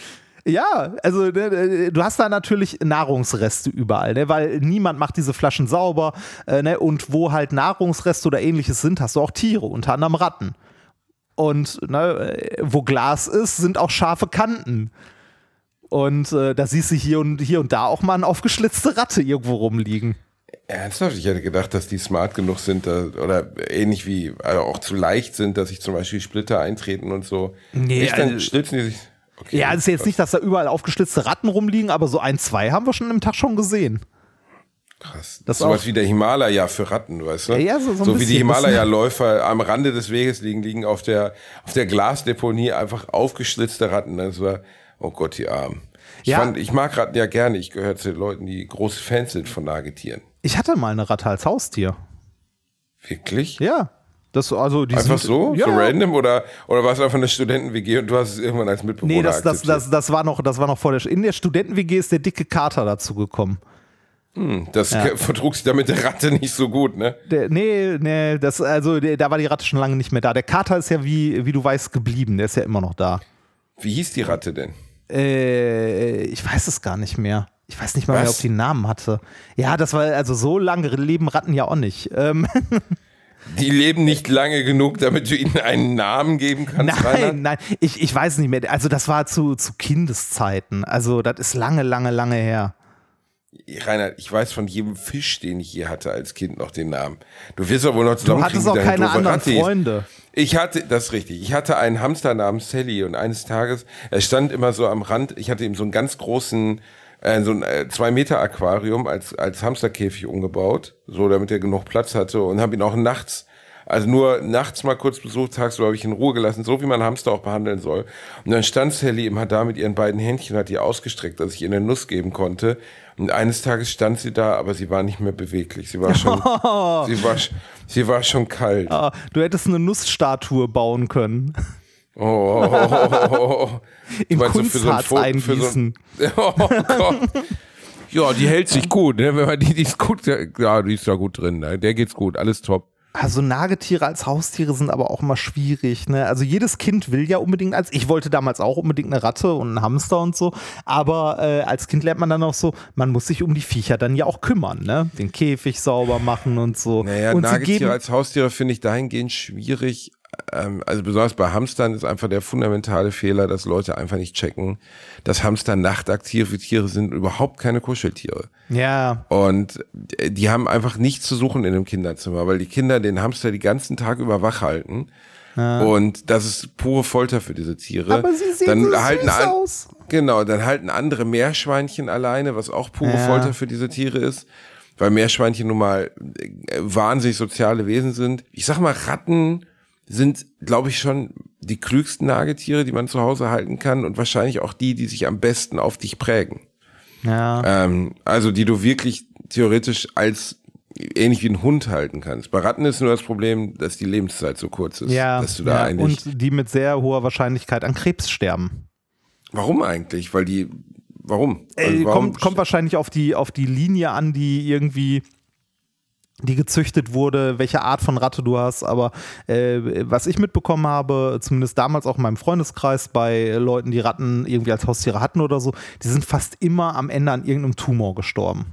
S1: Ja, also du hast da natürlich Nahrungsreste überall, ne? Weil niemand macht diese Flaschen sauber, ne? Und wo halt Nahrungsreste oder ähnliches sind, hast du auch Tiere, unter anderem Ratten. Und ne, wo Glas ist, sind auch scharfe Kanten. Und da siehst du hier und da auch mal eine aufgeschlitzte Ratte irgendwo rumliegen.
S2: Ernsthaft? Ich hätte gedacht, dass die smart genug sind oder ähnlich wie, also auch zu leicht sind, dass sich zum Beispiel Splitter eintreten und so.
S1: Nee,
S2: dann schlitzen die sich. Okay,
S1: ja, es ist jetzt nicht, dass da überall aufgeschlitzte Ratten rumliegen, aber so 1, 2 haben wir schon im Tag schon gesehen.
S2: Krass.
S1: Das
S2: sowas
S1: auch.
S2: wie der Himalaya für Ratten, weißt du?
S1: Ja, so
S2: wie die Himalaya-Läufer am Rande des Weges liegen auf der Glasdeponie einfach aufgeschlitzte Ratten. Das war, oh Gott, die Armen. Ich mag Ratten ja gerne. Ich gehöre zu den Leuten, die große Fans sind von Nagetieren.
S1: Ich hatte mal eine Ratte als Haustier.
S2: Wirklich?
S1: Ja. Das, also die
S2: einfach
S1: sind,
S2: so?
S1: Ja.
S2: So random? Oder war es einfach eine Studenten-WG und du hast es irgendwann als Mitbewohner akzeptiert?
S1: Das war noch vor in der Studenten-WG ist der dicke Kater dazu gekommen.
S2: Das vertrug sich damit der Ratte nicht so gut, ne?
S1: Da war die Ratte schon lange nicht mehr da. Der Kater ist ja, wie du weißt, geblieben. Der ist ja immer noch da.
S2: Wie hieß die Ratte denn?
S1: Ich weiß es gar nicht mehr. Ich weiß nicht mal mehr, ob die einen Namen hatte. Ja, das war, also so lange leben Ratten ja auch nicht.
S2: Die leben nicht lange genug, damit du ihnen einen Namen geben kannst,
S1: Nein, ich weiß nicht mehr. Also das war zu Kindeszeiten. Also das ist lange her.
S2: Reinhard, ich weiß von jedem Fisch, den ich je hatte als Kind, noch den Namen. Du wirst doch wohl noch zusammenkriegen.
S1: Du hattest auch keine anderen Freunde.
S2: Das ist richtig. Ich hatte einen Hamster namens Sally und eines Tages, er stand immer so am Rand, ich hatte ihm so einen ganz großen, so ein 2-Meter-Aquarium als Hamsterkäfig umgebaut, so damit er genug Platz hatte und habe ihn auch nachts mal kurz besucht, tagsüber habe ich ihn in Ruhe gelassen, so wie man Hamster auch behandeln soll. Und dann stand Sally immer da mit ihren beiden Händchen, hat die ausgestreckt, dass ich ihr eine Nuss geben konnte. Und eines Tages stand sie da, aber sie war nicht mehr beweglich. Sie war schon kalt.
S1: Ah, du hättest eine Nussstatue bauen können. In Kunstharz eingießen.
S2: Oh Gott. Ja, die hält sich gut, ne? Wenn man die ist gut, ja, die ist da gut drin, ne? Der geht's gut, alles top.
S1: Also Nagetiere als Haustiere sind aber auch immer schwierig, ne? Also jedes Kind will ja unbedingt ich wollte damals auch unbedingt eine Ratte und einen Hamster und so, aber als Kind lernt man dann auch so, man muss sich um die Viecher dann ja auch kümmern, ne? Den Käfig sauber machen und so.
S2: Naja,
S1: und
S2: Nagetiere als Haustiere finde ich dahingehend schwierig. Also besonders bei Hamstern ist einfach der fundamentale Fehler, dass Leute einfach nicht checken, dass Hamster nachtaktive Tiere sind, überhaupt keine Kuscheltiere.
S1: Ja.
S2: Und die haben einfach nichts zu suchen in dem Kinderzimmer, weil die Kinder den Hamster den ganzen Tag über wach halten. Ja. Und das ist pure Folter für diese Tiere.
S1: Aber sie sehen so süß aus.
S2: Genau, dann halten andere Meerschweinchen alleine, was auch pure Folter für diese Tiere ist. Weil Meerschweinchen nun mal wahnsinnig soziale Wesen sind. Ich sag mal, Ratten sind, glaube ich, schon die klügsten Nagetiere, die man zu Hause halten kann und wahrscheinlich auch die sich am besten auf dich prägen.
S1: Ja.
S2: Also die du wirklich theoretisch als ähnlich wie ein Hund halten kannst. Bei Ratten ist nur das Problem, dass die Lebenszeit so kurz ist.
S1: Ja,
S2: dass du da eigentlich
S1: und die mit sehr hoher Wahrscheinlichkeit an Krebs sterben.
S2: Warum eigentlich? Warum?
S1: Kommt wahrscheinlich auf die Linie an, die gezüchtet wurde, welche Art von Ratte du hast, aber was ich mitbekommen habe, zumindest damals auch in meinem Freundeskreis bei Leuten, die Ratten irgendwie als Haustiere hatten oder so, die sind fast immer am Ende an irgendeinem Tumor gestorben.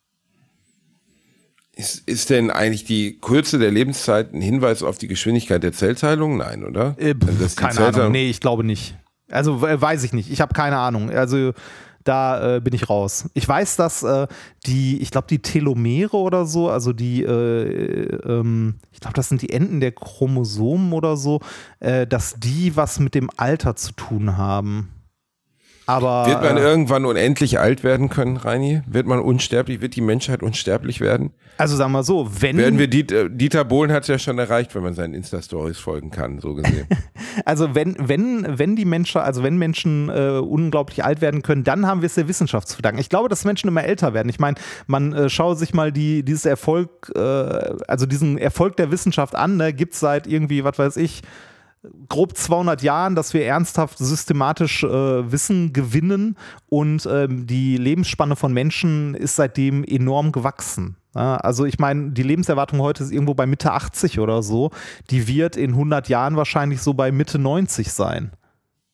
S2: Ist denn eigentlich die Kürze der Lebenszeit ein Hinweis auf die Geschwindigkeit der Zellteilung? Nein, oder?
S1: Keine Ahnung, nee, ich glaube nicht. Also weiß ich nicht, ich habe keine Ahnung, also da bin ich raus. Ich weiß, dass ich glaube, die Telomere oder so, also ich glaube, das sind die Enden der Chromosomen oder so, dass die was mit dem Alter zu tun haben. Aber
S2: wird man irgendwann unendlich alt werden können, Reini? Wird man unsterblich? Wird die Menschheit unsterblich werden?
S1: Also sagen wir so,
S2: werden wir Dieter Bohlen hat es ja schon erreicht, wenn man seinen Insta-Stories folgen kann, so gesehen.
S1: Also wenn Menschen unglaublich alt werden können, dann haben wir es der Wissenschaft zu verdanken. Ich glaube, dass Menschen immer älter werden. Ich meine, man schaue sich mal diesen Erfolg der Wissenschaft an, ne? Gibt es seit irgendwie, was weiß ich, grob 200 Jahren, dass wir ernsthaft systematisch Wissen gewinnen und die Lebensspanne von Menschen ist seitdem enorm gewachsen. Ja, also ich meine, die Lebenserwartung heute ist irgendwo bei Mitte 80 oder so. Die wird in 100 Jahren wahrscheinlich so bei Mitte 90 sein.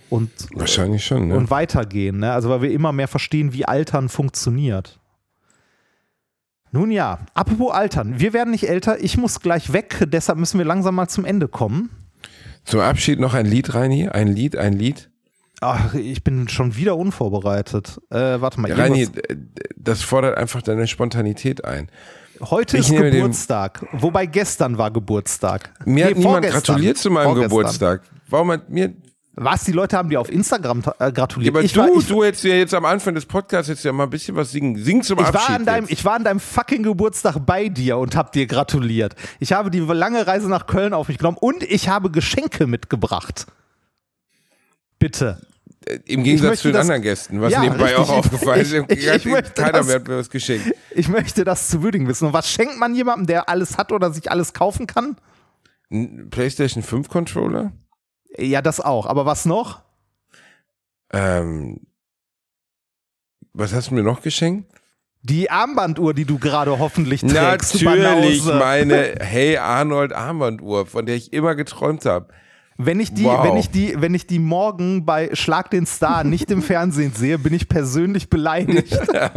S1: und
S2: wahrscheinlich schon, ne?
S1: Und weitergehen, ne? Also weil wir immer mehr verstehen, wie Altern funktioniert. Nun ja, apropos Altern, wir werden nicht älter, ich muss gleich weg, deshalb müssen wir langsam mal zum Ende kommen.
S2: Zum Abschied noch ein Lied, Reini? Ein Lied?
S1: Ach, ich bin schon wieder unvorbereitet. Warte mal.
S2: Reini, das fordert einfach deine Spontanität ein.
S1: Heute ist Geburtstag, wobei gestern war Geburtstag.
S2: Mir hat niemand gratuliert zu meinem Geburtstag. Warum hat mir...
S1: Was, die Leute haben dir auf Instagram gratuliert?
S2: Ja, aber du hättest ja jetzt am Anfang des Podcasts jetzt ja mal ein bisschen was singen. Sing zum Abschied.
S1: Ich war an deinem fucking Geburtstag bei dir und hab dir gratuliert. Ich habe die lange Reise nach Köln auf mich genommen und ich habe Geschenke mitgebracht. Bitte.
S2: Im Gegensatz zu den anderen Gästen, was nebenbei auch aufgefallen ist. Keiner mehr hat mir was geschenkt.
S1: Ich möchte das zu würdigen wissen. Und was schenkt man jemandem, der alles hat oder sich alles kaufen kann?
S2: Ein PlayStation 5 Controller?
S1: Ja, das auch. Aber was noch?
S2: Was hast du mir noch geschenkt?
S1: Die Armbanduhr, die du gerade hoffentlich trägst.
S2: Natürlich, meine Hey Arnold Armbanduhr, von der ich immer geträumt habe.
S1: Wenn ich die morgen bei Schlag den Star nicht im Fernsehen sehe, bin ich persönlich beleidigt.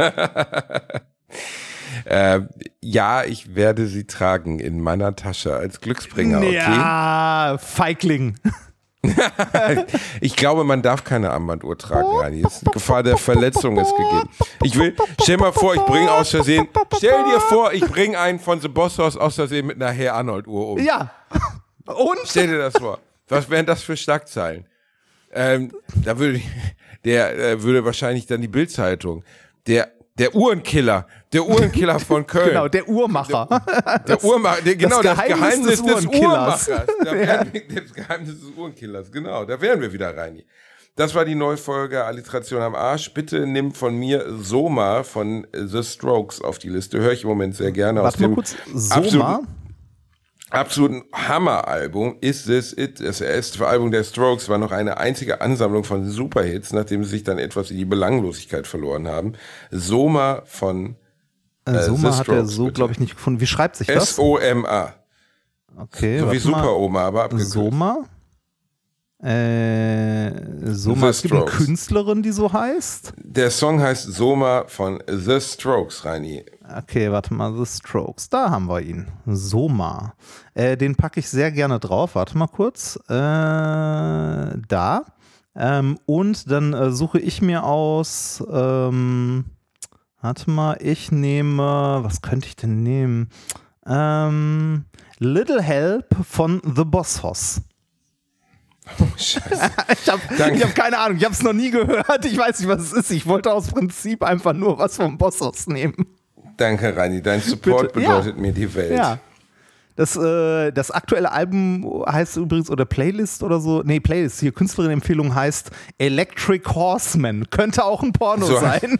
S2: Ja, ich werde sie tragen in meiner Tasche als Glücksbringer, okay?
S1: Ja, Feigling.
S2: Ich glaube, man darf keine Armbanduhr tragen, Reini. Gefahr der Verletzung ist gegeben. Stell dir vor, ich bringe einen von The Boss Hoss aus Versehen mit einer Hey Arnold Uhr um.
S1: Ja. Und?
S2: Stell dir das vor. Was wären das für Schlagzeilen? Da würde wahrscheinlich dann die Bild-Zeitung. Der Uhrenkiller von Köln.
S1: Genau, der Uhrmacher.
S2: Das Geheimnis des Uhrmachers.
S1: Ja.
S2: Das Geheimnis des Uhrenkillers, genau. Da wären wir wieder, Reini. Das war die neue Folge Alliteration am Arsch. Bitte nimm von mir Soma von The Strokes auf die Liste. Höre ich im Moment sehr gerne.
S1: Warte mal kurz, Soma?
S2: Absoluten Hammeralbum ist This It. Das erste Album der Strokes war noch eine einzige Ansammlung von Superhits, nachdem sie sich dann etwas in die Belanglosigkeit verloren haben. Soma von
S1: Soma hat er so, glaube ich, nicht gefunden. Wie schreibt sich das?
S2: S-O-M-A.
S1: Okay,
S2: so wie Super-Oma, aber abgekürzt.
S1: Soma? Es gibt eine Künstlerin, die so heißt?
S2: Der Song heißt Soma von The Strokes, Reini.
S1: Okay, warte mal, The Strokes, da haben wir ihn. Soma. Den packe ich sehr gerne drauf, warte mal kurz. Da. Und dann suche ich mir aus, warte mal, ich nehme, was könnte ich denn nehmen? Little Help von The Boss Hoss.
S2: Oh, Scheiße.
S1: Ich hab keine Ahnung, ich habe es noch nie gehört, ich weiß nicht, was es ist. Ich wollte aus Prinzip einfach nur was vom Boss Hoss nehmen.
S2: Danke, Reini, dein Support bedeutet mir die Welt.
S1: Ja. Das aktuelle Album heißt übrigens, oder Playlist oder so, nee, Playlist, hier Künstlerin-Empfehlung heißt Electric Horseman. Könnte auch ein Porno sein.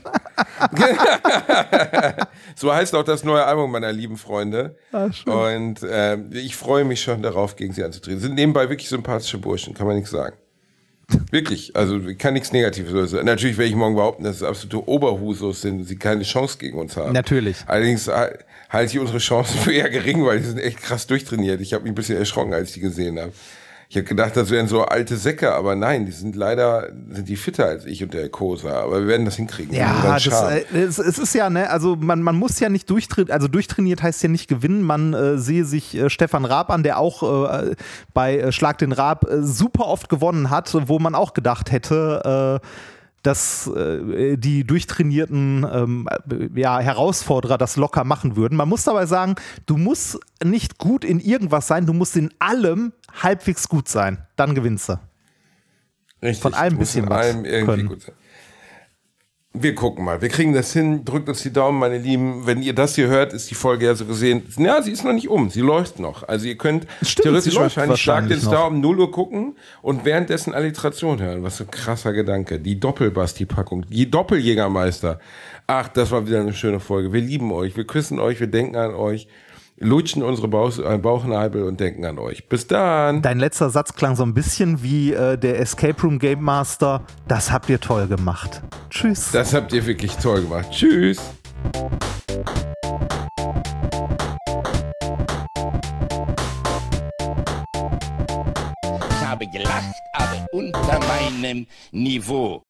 S2: So heißt auch das neue Album meiner lieben Freunde.
S1: Schön.
S2: Und ich freue mich schon darauf, gegen sie anzutreten. Sind nebenbei wirklich sympathische Burschen, kann man nichts sagen. Wirklich, also kann nichts Negatives sagen. Natürlich werde ich morgen behaupten, dass es absolute Oberhusos sind und sie keine Chance gegen uns haben.
S1: Natürlich.
S2: Allerdings halte ich unsere Chancen für eher gering, weil die sind echt krass durchtrainiert. Ich habe mich ein bisschen erschrocken, als ich die gesehen habe. Ich habe gedacht, das wären so alte Säcke, aber nein, die sind fitter als ich und der Kosa. Aber wir werden das hinkriegen.
S1: Ja, es ist ja, ne, also man muss ja nicht durchtrainiert heißt ja nicht gewinnen. Man sehe sich Stefan Raab an, der auch bei Schlag den Raab super oft gewonnen hat, wo man auch gedacht hätte, dass die durchtrainierten Herausforderer das locker machen würden. Man muss dabei sagen, du musst nicht gut in irgendwas sein, du musst in allem halbwegs gut sein. Dann gewinnst du.
S2: Richtig.
S1: Von allem ein bisschen was können.
S2: Gut sein. Wir gucken mal. Wir kriegen das hin. Drückt uns die Daumen, meine Lieben. Wenn ihr das hier hört, ist die Folge ja so gesehen. Ja, sie ist noch nicht um. Sie läuft noch. Also ihr könnt theoretisch wahrscheinlich Schlag den Star um 0 Uhr gucken und währenddessen Alliteration hören. Was für ein krasser Gedanke. Die Doppelbasti-Packung. Die Doppeljägermeister. Ach, das war wieder eine schöne Folge. Wir lieben euch. Wir küssen euch. Wir denken an euch. Lutschen unsere Bauchnabel und denken an euch. Bis dann.
S1: Dein letzter Satz klang so ein bisschen wie der Escape Room Game Master. Das habt ihr toll gemacht. Tschüss.
S2: Das habt ihr wirklich toll gemacht. Tschüss.
S3: Ich habe gelacht, aber unter meinem Niveau.